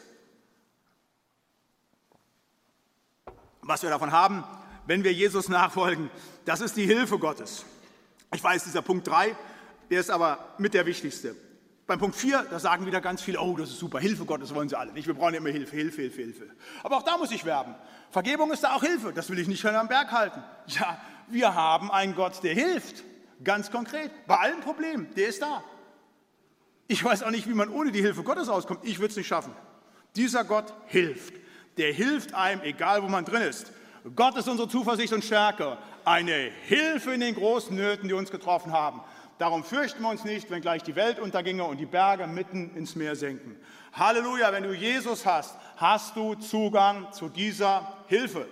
was wir davon haben, wenn wir Jesus nachfolgen, das ist die Hilfe Gottes. Ich weiß, dieser Punkt 3, der ist aber mit der wichtigste. Beim Punkt 4, da sagen wieder ganz viele, oh, das ist super, Hilfe Gottes wollen sie alle nicht. Wir brauchen immer Hilfe, Hilfe, Hilfe, Hilfe. Aber auch da muss ich werben. Vergebung ist da auch Hilfe, das will ich nicht schon am Berg halten. Ja, wir haben einen Gott, der hilft, ganz konkret, bei allen Problemen, der ist da. Ich weiß auch nicht, wie man ohne die Hilfe Gottes auskommt, ich würde es nicht schaffen. Dieser Gott hilft, der hilft einem, egal wo man drin ist. Gott ist unsere Zuversicht und Stärke, eine Hilfe in den großen Nöten, die uns getroffen haben. Darum fürchten wir uns nicht, wenn gleich die Welt unterginge und die Berge mitten ins Meer senken. Halleluja, wenn du Jesus hast, hast du Zugang zu dieser Hilfe,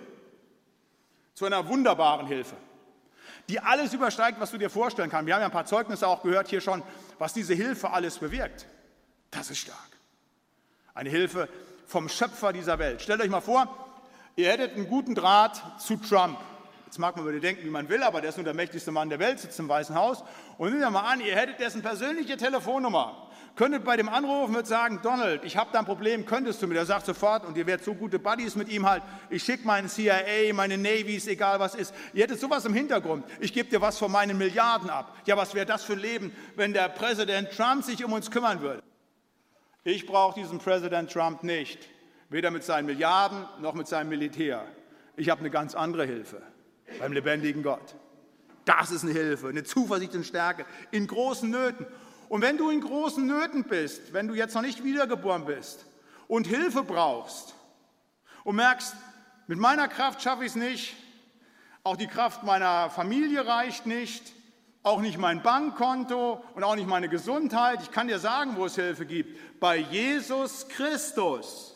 zu einer wunderbaren Hilfe, die alles übersteigt, was du dir vorstellen kannst. Wir haben ja ein paar Zeugnisse auch gehört hier schon, was diese Hilfe alles bewirkt. Das ist stark. Eine Hilfe vom Schöpfer dieser Welt. Stellt euch mal vor, ihr hättet einen guten Draht zu Trump. Jetzt mag man über den denken, wie man will, aber der ist nur der mächtigste Mann der Welt, sitzt im Weißen Haus. Und nehmen wir mal an, ihr hättet dessen persönliche Telefonnummer. Könntet bei dem anrufen und sagen, Donald, ich habe da ein Problem, könntest du mir? Der sagt sofort, und ihr werdet so gute Buddies mit ihm halt, ich schicke meinen CIA, meine Navys, egal was ist. Ihr hättet sowas im Hintergrund. Ich gebe dir was von meinen Milliarden ab. Ja, was wäre das für ein Leben, wenn der Präsident Trump sich um uns kümmern würde? Ich brauche diesen Präsident Trump nicht. Weder mit seinen Milliarden noch mit seinem Militär. Ich habe eine ganz andere Hilfe beim lebendigen Gott. Das ist eine Hilfe, eine Zuversicht und Stärke in großen Nöten. Und wenn du in großen Nöten bist, wenn du jetzt noch nicht wiedergeboren bist und Hilfe brauchst und merkst, mit meiner Kraft schaffe ich es nicht, auch die Kraft meiner Familie reicht nicht, auch nicht mein Bankkonto und auch nicht meine Gesundheit, ich kann dir sagen, wo es Hilfe gibt, bei Jesus Christus.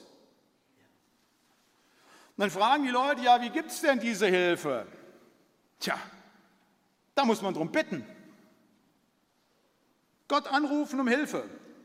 Und dann fragen die Leute, ja, wie gibt es denn diese Hilfe? Tja, da muss man drum bitten. Gott anrufen um Hilfe.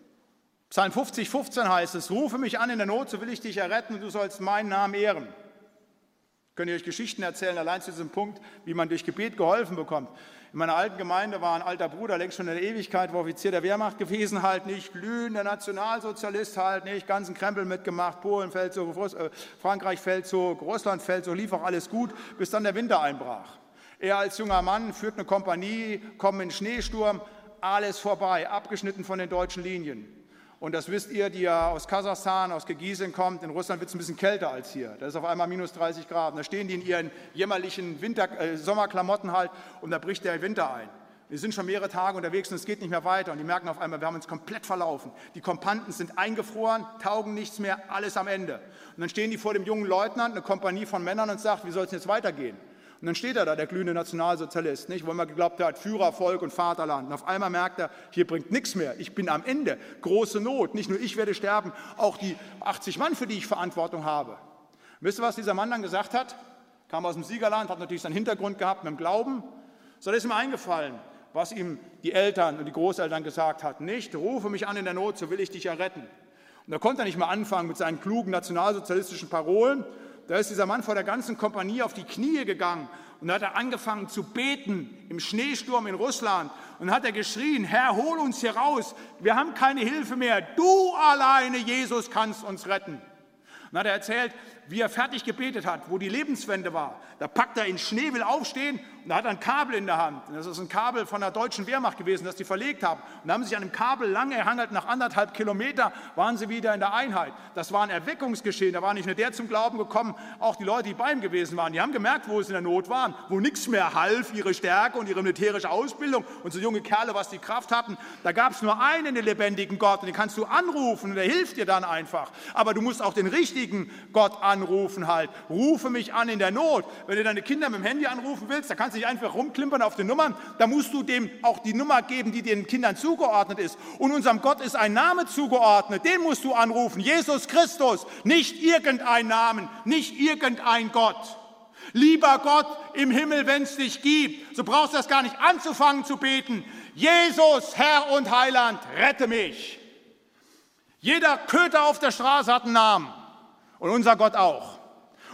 Psalm 50, 15 heißt es, rufe mich an in der Not, so will ich dich erretten und du sollst meinen Namen ehren. Könnt ihr euch Geschichten erzählen, allein zu diesem Punkt, wie man durch Gebet geholfen bekommt. In meiner alten Gemeinde war ein alter Bruder, längst schon in der Ewigkeit, war Offizier der Wehrmacht gewesen, halt nicht, glühender Nationalsozialist halt nicht, ganzen Krempel mitgemacht, Polenfeldzug, Frankreichfeldzug, Russlandfeldzug, lief auch alles gut, bis dann der Winter einbrach. Er als junger Mann führt eine Kompanie, kommen in Schneesturm, alles vorbei, abgeschnitten von den deutschen Linien. Und das wisst ihr, die ja aus Kasachstan, aus Kirgisistan kommt, in Russland wird es ein bisschen kälter als hier. Da ist auf einmal minus 30 Grad. Und da stehen die in ihren jämmerlichen Sommerklamotten halt und da bricht der Winter ein. Wir sind schon mehrere Tage unterwegs und es geht nicht mehr weiter. Und die merken auf einmal, wir haben uns komplett verlaufen. Die Kompanten sind eingefroren, taugen nichts mehr, alles am Ende. Und dann stehen die vor dem jungen Leutnant, eine Kompanie von Männern und sagt, wie soll es jetzt weitergehen? Und dann steht er da, der glühende Nationalsozialist, nicht, wo man geglaubt hat, Führer, Volk und Vaterland. Und auf einmal merkt er, hier bringt nichts mehr. Ich bin am Ende. Große Not. Nicht nur ich werde sterben, auch die 80 Mann, für die ich Verantwortung habe. Wisst ihr, was dieser Mann dann gesagt hat? Kam aus dem Siegerland, hat natürlich seinen Hintergrund gehabt mit dem Glauben. So, da ist ihm eingefallen, was ihm die Eltern und die Großeltern gesagt hatten. Nicht, rufe mich an in der Not, so will ich dich erretten. Und da konnte er nicht mehr anfangen mit seinen klugen nationalsozialistischen Parolen. Da ist dieser Mann vor der ganzen Kompanie auf die Knie gegangen und da hat er angefangen zu beten im Schneesturm in Russland. Und dann hat er geschrien, Herr, hol uns hier raus, wir haben keine Hilfe mehr, du alleine, Jesus, kannst uns retten. Und dann hat er erzählt, wie er fertig gebetet hat, wo die Lebenswende war. Da packt er in Schnee, will aufstehen und da hat er ein Kabel in der Hand. Und das ist ein Kabel von der deutschen Wehrmacht gewesen, das die verlegt haben. Und da haben sie sich an dem Kabel lange erhangelt, nach 1,5 Kilometer waren sie wieder in der Einheit. Das war ein Erweckungsgeschehen, da war nicht nur der zum Glauben gekommen, auch die Leute, die bei ihm gewesen waren. Die haben gemerkt, wo es in der Not waren, wo nichts mehr half, ihre Stärke und ihre militärische Ausbildung und so junge Kerle, was die Kraft hatten. Da gab es nur einen, den lebendigen Gott, und den kannst du anrufen und der hilft dir dann einfach. Aber du musst auch den richtigen Gott anrufen halt. Rufe mich an in der Not. Wenn du deine Kinder mit dem Handy anrufen willst, dann kannst du nicht einfach rumklimpern auf den Nummern. Da musst du dem auch die Nummer geben, die den Kindern zugeordnet ist. Und unserem Gott ist ein Name zugeordnet. Den musst du anrufen. Jesus Christus. Nicht irgendein Namen, nicht irgendein Gott. Lieber Gott im Himmel, wenn es dich gibt, so brauchst du das gar nicht anzufangen zu beten. Jesus, Herr und Heiland, rette mich. Jeder Köter auf der Straße hat einen Namen. Und unser Gott auch.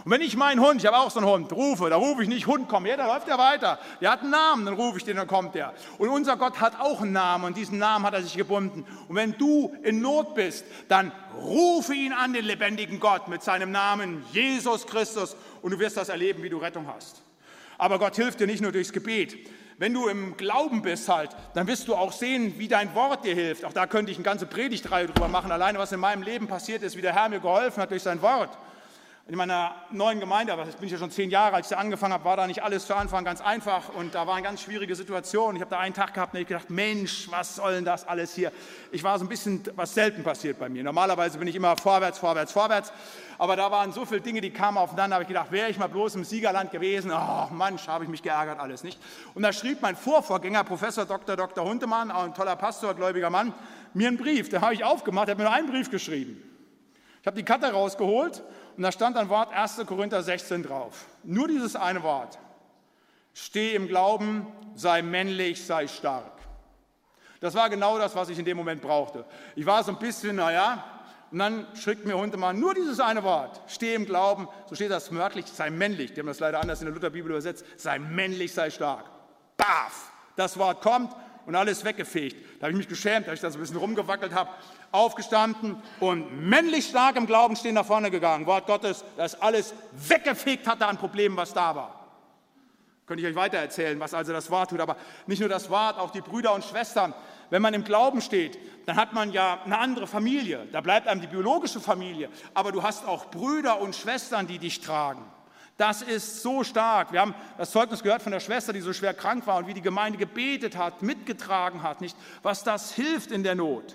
Und wenn ich meinen Hund, ich habe auch so einen Hund, rufe, da rufe ich nicht, Hund, komm her, da läuft er weiter. Der hat einen Namen, dann rufe ich den, dann kommt der. Und unser Gott hat auch einen Namen und diesen Namen hat er sich gebunden. Und wenn du in Not bist, dann rufe ihn an, den lebendigen Gott, mit seinem Namen Jesus Christus, und du wirst das erleben, wie du Rettung hast. Aber Gott hilft dir nicht nur durchs Gebet. Wenn du im Glauben bist halt, dann wirst du auch sehen, wie dein Wort dir hilft. Auch da könnte ich eine ganze Predigtreihe drüber machen, alleine was in meinem Leben passiert ist, wie der Herr mir geholfen hat durch sein Wort. In meiner neuen Gemeinde, aber jetzt bin ich ja schon 10 Jahre, als ich da angefangen habe, war da nicht alles zu Anfang ganz einfach und da war eine ganz schwierige Situation. Ich habe da einen Tag gehabt und ich gedacht, Mensch, was soll denn das alles hier? Ich war so ein bisschen, was selten passiert bei mir. Normalerweise bin ich immer vorwärts, vorwärts, vorwärts. Aber da waren so viele Dinge, die kamen aufeinander, habe ich gedacht, wäre ich mal bloß im Siegerland gewesen, oh Mensch, habe ich mich geärgert, alles nicht. Und da schrieb mein Vorvorgänger, Professor Dr. Huntemann, auch ein toller Pastor, gläubiger Mann, mir einen Brief. Den habe ich aufgemacht, er hat mir nur einen Brief geschrieben. Ich habe die Karte rausgeholt und da stand ein Wort 1. Korinther 16 drauf. Nur dieses eine Wort. Steh im Glauben, sei männlich, sei stark. Das war genau das, was ich in dem Moment brauchte. Ich war so ein bisschen, und dann schrieb mir Huntemann nur dieses eine Wort. Steh im Glauben, so steht das wörtlich, sei männlich. Die haben das leider anders in der Lutherbibel übersetzt. Sei männlich, sei stark. Baf! Das Wort kommt und alles weggefegt. Da habe ich mich geschämt, als ich da so ein bisschen rumgewackelt habe, aufgestanden und männlich stark im Glauben stehen nach vorne gegangen. Wort Gottes, das alles weggefegt hatte an Problemen, was da war. Könnte ich euch weiter erzählen, was also das Wort tut. Aber nicht nur das Wort, auch die Brüder und Schwestern. Wenn man im Glauben steht, dann hat man ja eine andere Familie. Da bleibt einem die biologische Familie. Aber du hast auch Brüder und Schwestern, die dich tragen. Das ist so stark. Wir haben das Zeugnis gehört von der Schwester, die so schwer krank war und wie die Gemeinde gebetet hat, mitgetragen hat, nicht? Was das hilft in der Not.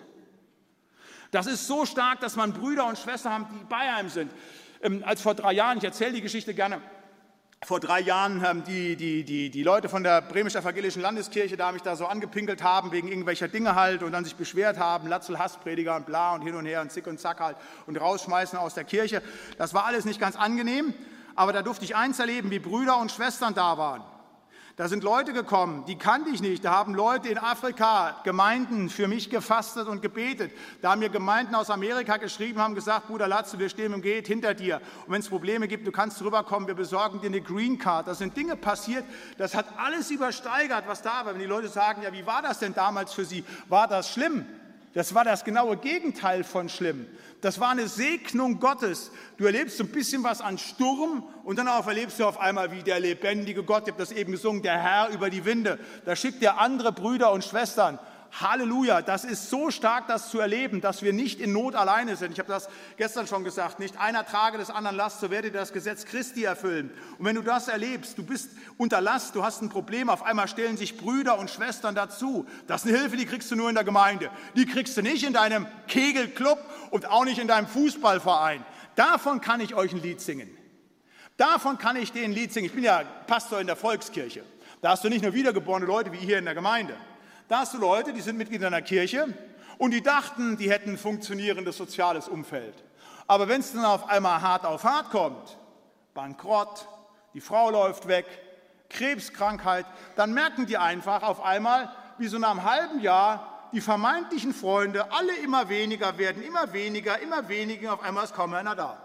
Das ist so stark, dass man Brüder und Schwestern haben, die bei einem sind. Als vor 3 Jahren, ich erzähle die Geschichte gerne, vor 3 Jahren haben die Leute von der Bremisch-Evangelischen Landeskirche da mich da so angepinkelt haben, wegen irgendwelcher Dinge halt und dann sich beschwert haben, Latzel, Hassprediger und bla und hin und her und zick und zack halt und rausschmeißen aus der Kirche. Das war alles nicht ganz angenehm, aber da durfte ich eins erleben, wie Brüder und Schwestern da waren. Da sind Leute gekommen, die kannte ich nicht. Da haben Leute in Afrika, Gemeinden für mich gefastet und gebetet. Da haben mir Gemeinden aus Amerika geschrieben, haben gesagt, Bruder Latze, wir stehen im Gebet hinter dir. Und wenn es Probleme gibt, du kannst rüberkommen, wir besorgen dir eine Green Card. Da sind Dinge passiert, das hat alles übersteigert, was da war. Wenn die Leute sagen, ja, wie war das denn damals für sie? War das schlimm? Das war das genaue Gegenteil von schlimm. Das war eine Segnung Gottes. Du erlebst so ein bisschen was an Sturm und dann erlebst du auf einmal, wie der lebendige Gott, ich habe das eben gesungen, der Herr über die Winde. Da schickt er andere Brüder und Schwestern. Halleluja, das ist so stark, das zu erleben, dass wir nicht in Not alleine sind. Ich habe das gestern schon gesagt, nicht einer trage des anderen Last, so werdet ihr das Gesetz Christi erfüllen. Und wenn du das erlebst, du bist unter Last, du hast ein Problem, auf einmal stellen sich Brüder und Schwestern dazu. Das ist eine Hilfe, die kriegst du nur in der Gemeinde. Die kriegst du nicht in deinem Kegelclub und auch nicht in deinem Fußballverein. Davon kann ich euch ein Lied singen. Davon kann ich dir ein Lied singen. Ich bin ja Pastor in der Volkskirche. Da hast du nicht nur wiedergeborene Leute wie hier in der Gemeinde. Da hast du Leute, die sind Mitglieder einer Kirche und die dachten, die hätten ein funktionierendes soziales Umfeld. Aber wenn es dann auf einmal hart auf hart kommt, Bankrott, die Frau läuft weg, Krebskrankheit, dann merken die einfach auf einmal, wie so nach einem halben Jahr die vermeintlichen Freunde alle immer weniger werden, immer weniger, auf einmal ist kaum einer da.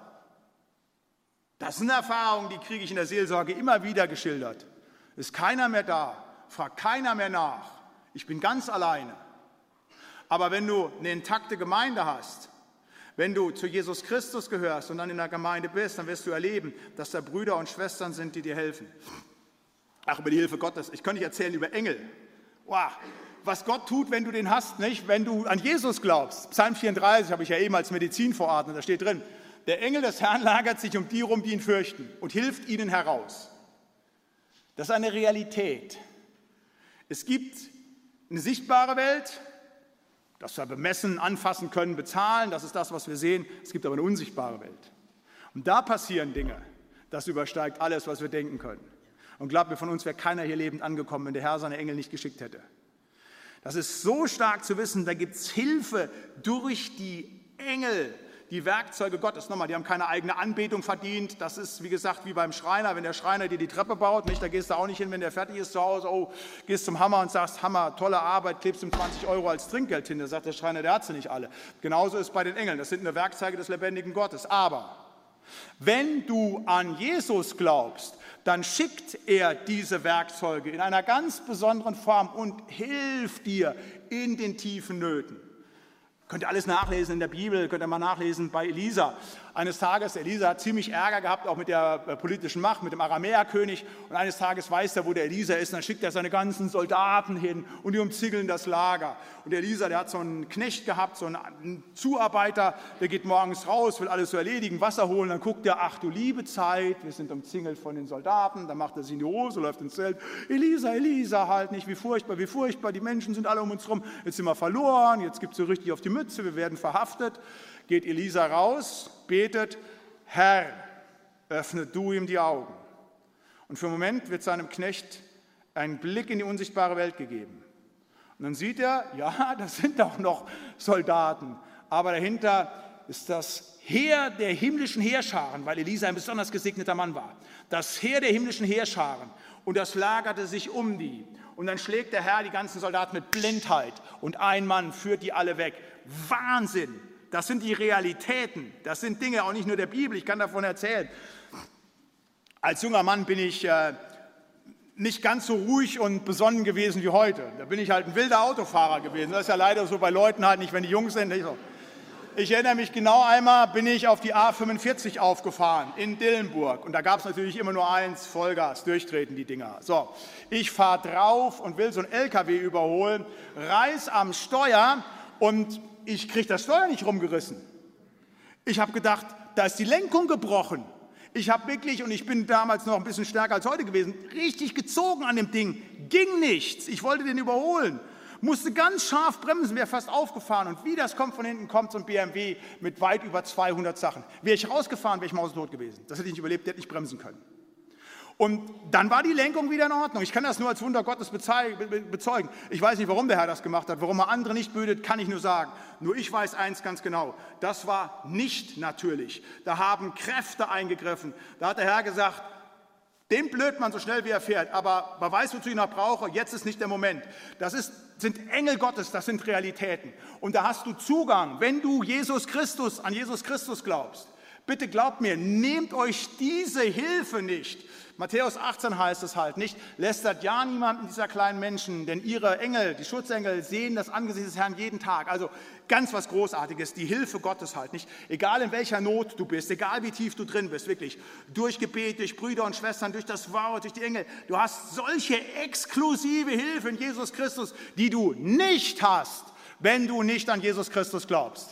Das ist eine Erfahrung, die kriege ich in der Seelsorge immer wieder geschildert. Ist keiner mehr da, fragt keiner mehr nach. Ich bin ganz alleine. Aber wenn du eine intakte Gemeinde hast, wenn du zu Jesus Christus gehörst und dann in der Gemeinde bist, dann wirst du erleben, dass da Brüder und Schwestern sind, die dir helfen. Ach, über die Hilfe Gottes. Ich könnte nicht erzählen über Engel. Wow. Was Gott tut, wenn du den hast, nicht? Wenn du an Jesus glaubst. Psalm 34 habe ich ja eben als Medizin verordnet, da steht drin, der Engel des Herrn lagert sich um die rum, die ihn fürchten und hilft ihnen heraus. Das ist eine Realität. Es gibt eine sichtbare Welt, das wir bemessen, anfassen können, bezahlen, das ist das, was wir sehen. Es gibt aber eine unsichtbare Welt. Und da passieren Dinge, das übersteigt alles, was wir denken können. Und glaubt mir, von uns wäre keiner hier lebend angekommen, wenn der Herr seine Engel nicht geschickt hätte. Das ist so stark zu wissen, da gibt es Hilfe durch die Engel, die Werkzeuge Gottes. Nochmal, die haben keine eigene Anbetung verdient. Das ist, wie gesagt, wie beim Schreiner. Wenn der Schreiner dir die Treppe baut, nicht, da gehst du auch nicht hin, wenn der fertig ist zu Hause. Oh, gehst zum Hammer und sagst, Hammer, tolle Arbeit, klebst ihm 20 € als Trinkgeld hin. Da sagt der Schreiner, der hat sie nicht alle. Genauso ist es bei den Engeln. Das sind nur Werkzeuge des lebendigen Gottes. Aber Wenn du an Jesus glaubst, dann schickt er diese Werkzeuge in einer ganz besonderen Form und hilft dir in den tiefen Nöten. Könnt ihr alles nachlesen in der Bibel, könnt ihr mal nachlesen bei Elisa. Eines Tages, Elisa hat ziemlich Ärger gehabt, auch mit der politischen Macht, mit dem Aramäerkönig. Und eines Tages weiß er, wo der Elisa ist, und dann schickt er seine ganzen Soldaten hin und die umzingeln das Lager. Und der Elisa, der hat so einen Knecht gehabt, so einen Zuarbeiter, der geht morgens raus, will alles so erledigen, Wasser holen, dann guckt er, ach du liebe Zeit, wir sind umzingelt von den Soldaten, dann macht er sich in die Hose, läuft ins Zelt, Elisa, Elisa, halt nicht, wie furchtbar, die Menschen sind alle um uns rum, jetzt sind wir verloren, jetzt gibt es so richtig auf die Mütze, wir werden verhaftet. Geht Elisa raus, betet, Herr, öffne du ihm die Augen. Und für einen Moment wird seinem Knecht ein Blick in die unsichtbare Welt gegeben. Und dann sieht er, ja, das sind doch noch Soldaten, aber dahinter ist das Heer der himmlischen Heerscharen, weil Elisa ein besonders gesegneter Mann war. Das Heer der himmlischen Heerscharen, und das lagerte sich um die. Und dann schlägt der Herr die ganzen Soldaten mit Blindheit und ein Mann führt die alle weg. Wahnsinn! Das sind die Realitäten, das sind Dinge auch nicht nur der Bibel, ich kann davon erzählen. Als junger Mann bin ich nicht ganz so ruhig und besonnen gewesen wie heute. Da bin ich halt ein wilder Autofahrer gewesen. Das ist ja leider so bei Leuten halt nicht, wenn die jung sind. Nicht so. Ich erinnere mich genau, einmal bin ich auf die A45 aufgefahren in Dillenburg. Und da gab es natürlich immer nur eins, Vollgas, durchtreten die Dinger. So, ich fahre drauf und will so einen LKW überholen, reiß am Steuer und ich kriege das Steuer nicht rumgerissen. Ich habe gedacht, da ist die Lenkung gebrochen. Ich habe wirklich, und ich bin damals noch ein bisschen stärker als heute gewesen, richtig gezogen an dem Ding. Ging nichts. Ich wollte den überholen. Musste ganz scharf bremsen, wäre fast aufgefahren. Und wie das kommt, von hinten kommt so ein BMW mit weit über 200 Sachen. Wäre ich rausgefahren, wäre ich mausetot gewesen. Das hätte ich nicht überlebt, der hätte nicht bremsen können. Und dann war die Lenkung wieder in Ordnung. Ich kann das nur als Wunder Gottes bezeugen. Ich weiß nicht, warum der Herr das gemacht hat. Warum er andere nicht büdet, kann ich nur sagen. Nur ich weiß eins ganz genau. Das war nicht natürlich. Da haben Kräfte eingegriffen. Da hat der Herr gesagt, den blöd man so schnell wie er fährt, aber man weiß, wozu ich noch brauche, jetzt ist nicht der Moment. Das sind Engel Gottes, das sind Realitäten. Und da hast du Zugang, wenn du an Jesus Christus glaubst. Bitte glaubt mir, nehmt euch diese Hilfe nicht. Matthäus 18 heißt es halt nicht, lästert ja niemanden dieser kleinen Menschen, denn ihre Engel, die Schutzengel, sehen das Angesicht des Herrn jeden Tag. Also ganz was Großartiges, die Hilfe Gottes halt nicht. Egal in welcher Not du bist, egal wie tief du drin bist, wirklich. Durch Gebet, durch Brüder und Schwestern, durch das Wort, durch die Engel. Du hast solche exklusive Hilfe in Jesus Christus, die du nicht hast, wenn du nicht an Jesus Christus glaubst.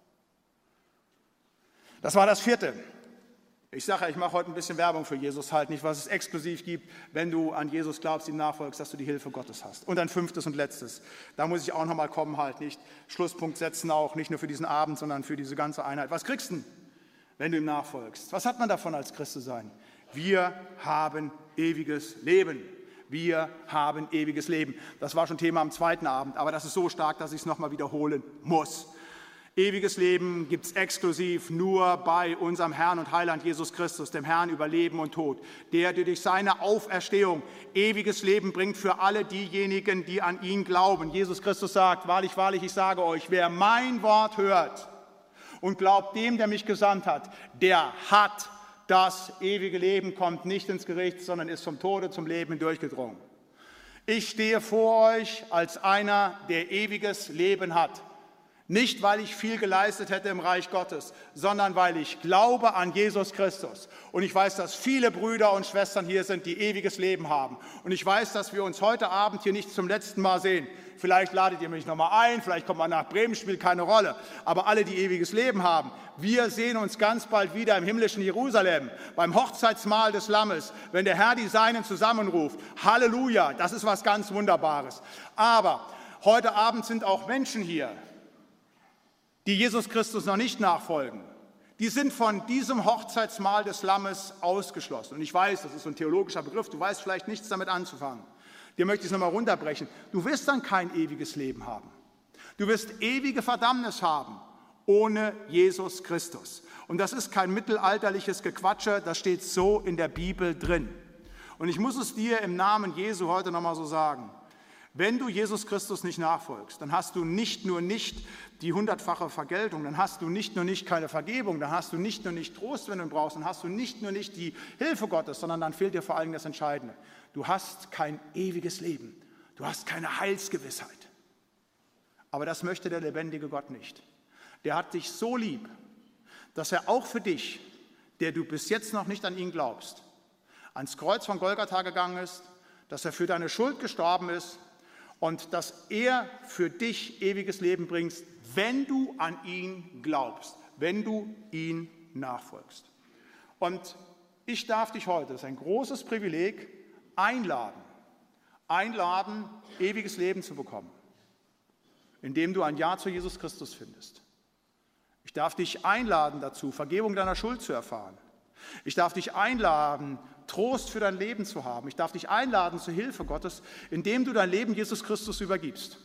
Das war das vierte. Ich sage ja, ich mache heute ein bisschen Werbung für Jesus halt, nicht was es exklusiv gibt, wenn du an Jesus glaubst, ihm nachfolgst, dass du die Hilfe Gottes hast. Und ein fünftes und letztes, da muss ich auch nochmal kommen halt, nicht Schlusspunkt setzen auch, nicht nur für diesen Abend, sondern für diese ganze Einheit. Was kriegst du, wenn du ihm nachfolgst? Was hat man davon als Christ zu sein? Wir haben ewiges Leben. Wir haben ewiges Leben. Das war schon Thema am zweiten Abend, aber das ist so stark, dass ich es nochmal wiederholen muss. Ewiges Leben gibt es exklusiv nur bei unserem Herrn und Heiland Jesus Christus, dem Herrn über Leben und Tod, der durch seine Auferstehung ewiges Leben bringt für alle diejenigen, die an ihn glauben. Jesus Christus sagt, wahrlich, wahrlich, ich sage euch, wer mein Wort hört und glaubt dem, der mich gesandt hat, der hat das ewige Leben, kommt nicht ins Gericht, sondern ist vom Tode zum Leben hindurchgedrungen. Ich stehe vor euch als einer, der ewiges Leben hat. Nicht, weil ich viel geleistet hätte im Reich Gottes, sondern weil ich glaube an Jesus Christus. Und ich weiß, dass viele Brüder und Schwestern hier sind, die ewiges Leben haben. Und ich weiß, dass wir uns heute Abend hier nicht zum letzten Mal sehen. Vielleicht ladet ihr mich nochmal ein, vielleicht kommt man nach Bremen, spielt keine Rolle. Aber alle, die ewiges Leben haben, wir sehen uns ganz bald wieder im himmlischen Jerusalem, beim Hochzeitsmahl des Lammes, wenn der Herr die Seinen zusammenruft. Halleluja, das ist was ganz Wunderbares. Aber heute Abend sind auch Menschen hier, die Jesus Christus noch nicht nachfolgen, die sind von diesem Hochzeitsmahl des Lammes ausgeschlossen. Und ich weiß, das ist so ein theologischer Begriff, du weißt vielleicht nichts damit anzufangen. Dir möchte ich es nochmal runterbrechen. Du wirst dann kein ewiges Leben haben. Du wirst ewige Verdammnis haben, ohne Jesus Christus. Und das ist kein mittelalterliches Gequatsche, das steht so in der Bibel drin. Und ich muss es dir im Namen Jesu heute nochmal so sagen. Wenn du Jesus Christus nicht nachfolgst, dann hast du nicht nur nicht die 100-fache Vergeltung, dann hast du nicht nur nicht keine Vergebung, dann hast du nicht nur nicht Trost, wenn du ihn brauchst, dann hast du nicht nur nicht die Hilfe Gottes, sondern dann fehlt dir vor allem das Entscheidende. Du hast kein ewiges Leben, du hast keine Heilsgewissheit. Aber das möchte der lebendige Gott nicht. Der hat dich so lieb, dass er auch für dich, der du bis jetzt noch nicht an ihn glaubst, ans Kreuz von Golgatha gegangen ist, dass er für deine Schuld gestorben ist und dass er für dich ewiges Leben bringt, wenn du an ihn glaubst, wenn du ihn nachfolgst. Und ich darf dich heute, das ist ein großes Privileg, einladen, ewiges Leben zu bekommen, indem du ein Ja zu Jesus Christus findest. Ich darf dich einladen dazu, Vergebung deiner Schuld zu erfahren. Ich darf dich einladen, Trost für dein Leben zu haben. Ich darf dich einladen zur Hilfe Gottes, indem du dein Leben Jesus Christus übergibst.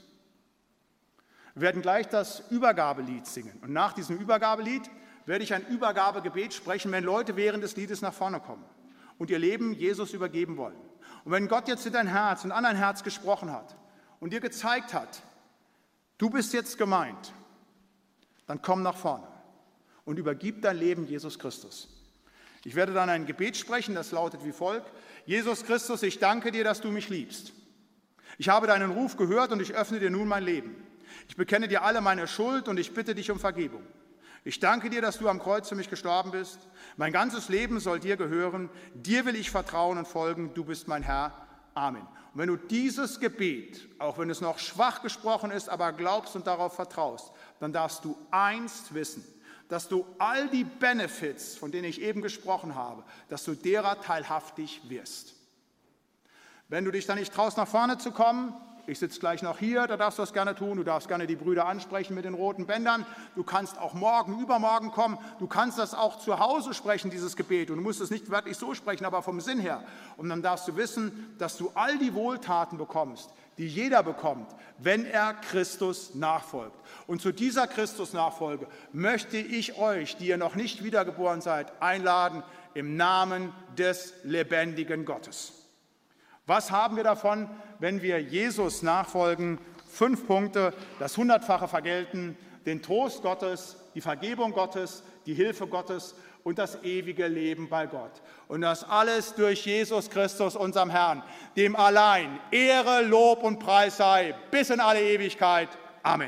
Wir werden gleich das Übergabelied singen. Und nach diesem Übergabelied werde ich ein Übergabegebet sprechen, wenn Leute während des Liedes nach vorne kommen und ihr Leben Jesus übergeben wollen. Und wenn Gott jetzt in dein Herz und an dein Herz gesprochen hat und dir gezeigt hat, du bist jetzt gemeint, dann komm nach vorne und übergib dein Leben Jesus Christus. Ich werde dann ein Gebet sprechen, das lautet wie folgt: Jesus Christus, ich danke dir, dass du mich liebst. Ich habe deinen Ruf gehört und ich öffne dir nun mein Leben. Ich bekenne dir alle meine Schuld und ich bitte dich um Vergebung. Ich danke dir, dass du am Kreuz für mich gestorben bist. Mein ganzes Leben soll dir gehören. Dir will ich vertrauen und folgen. Du bist mein Herr. Amen. Und wenn du dieses Gebet, auch wenn es noch schwach gesprochen ist, aber glaubst und darauf vertraust, dann darfst du eins wissen, dass du all die Benefits, von denen ich eben gesprochen habe, dass du derer teilhaftig wirst. Wenn du dich dann nicht traust, nach vorne zu kommen, ich sitze gleich noch hier, da darfst du das gerne tun, du darfst gerne die Brüder ansprechen mit den roten Bändern, du kannst auch morgen, übermorgen kommen, du kannst das auch zu Hause sprechen, dieses Gebet, und du musst es nicht wörtlich so sprechen, aber vom Sinn her. Und dann darfst du wissen, dass du all die Wohltaten bekommst, die jeder bekommt, wenn er Christus nachfolgt. Und zu dieser Christus-Nachfolge möchte ich euch, die ihr noch nicht wiedergeboren seid, einladen im Namen des lebendigen Gottes. Was haben wir davon, wenn wir Jesus nachfolgen? 5 Punkte: das 100-fache Vergelten, den Trost Gottes, die Vergebung Gottes, die Hilfe Gottes und das ewige Leben bei Gott. Und das alles durch Jesus Christus, unserem Herrn, dem allein Ehre, Lob und Preis sei bis in alle Ewigkeit. Amen.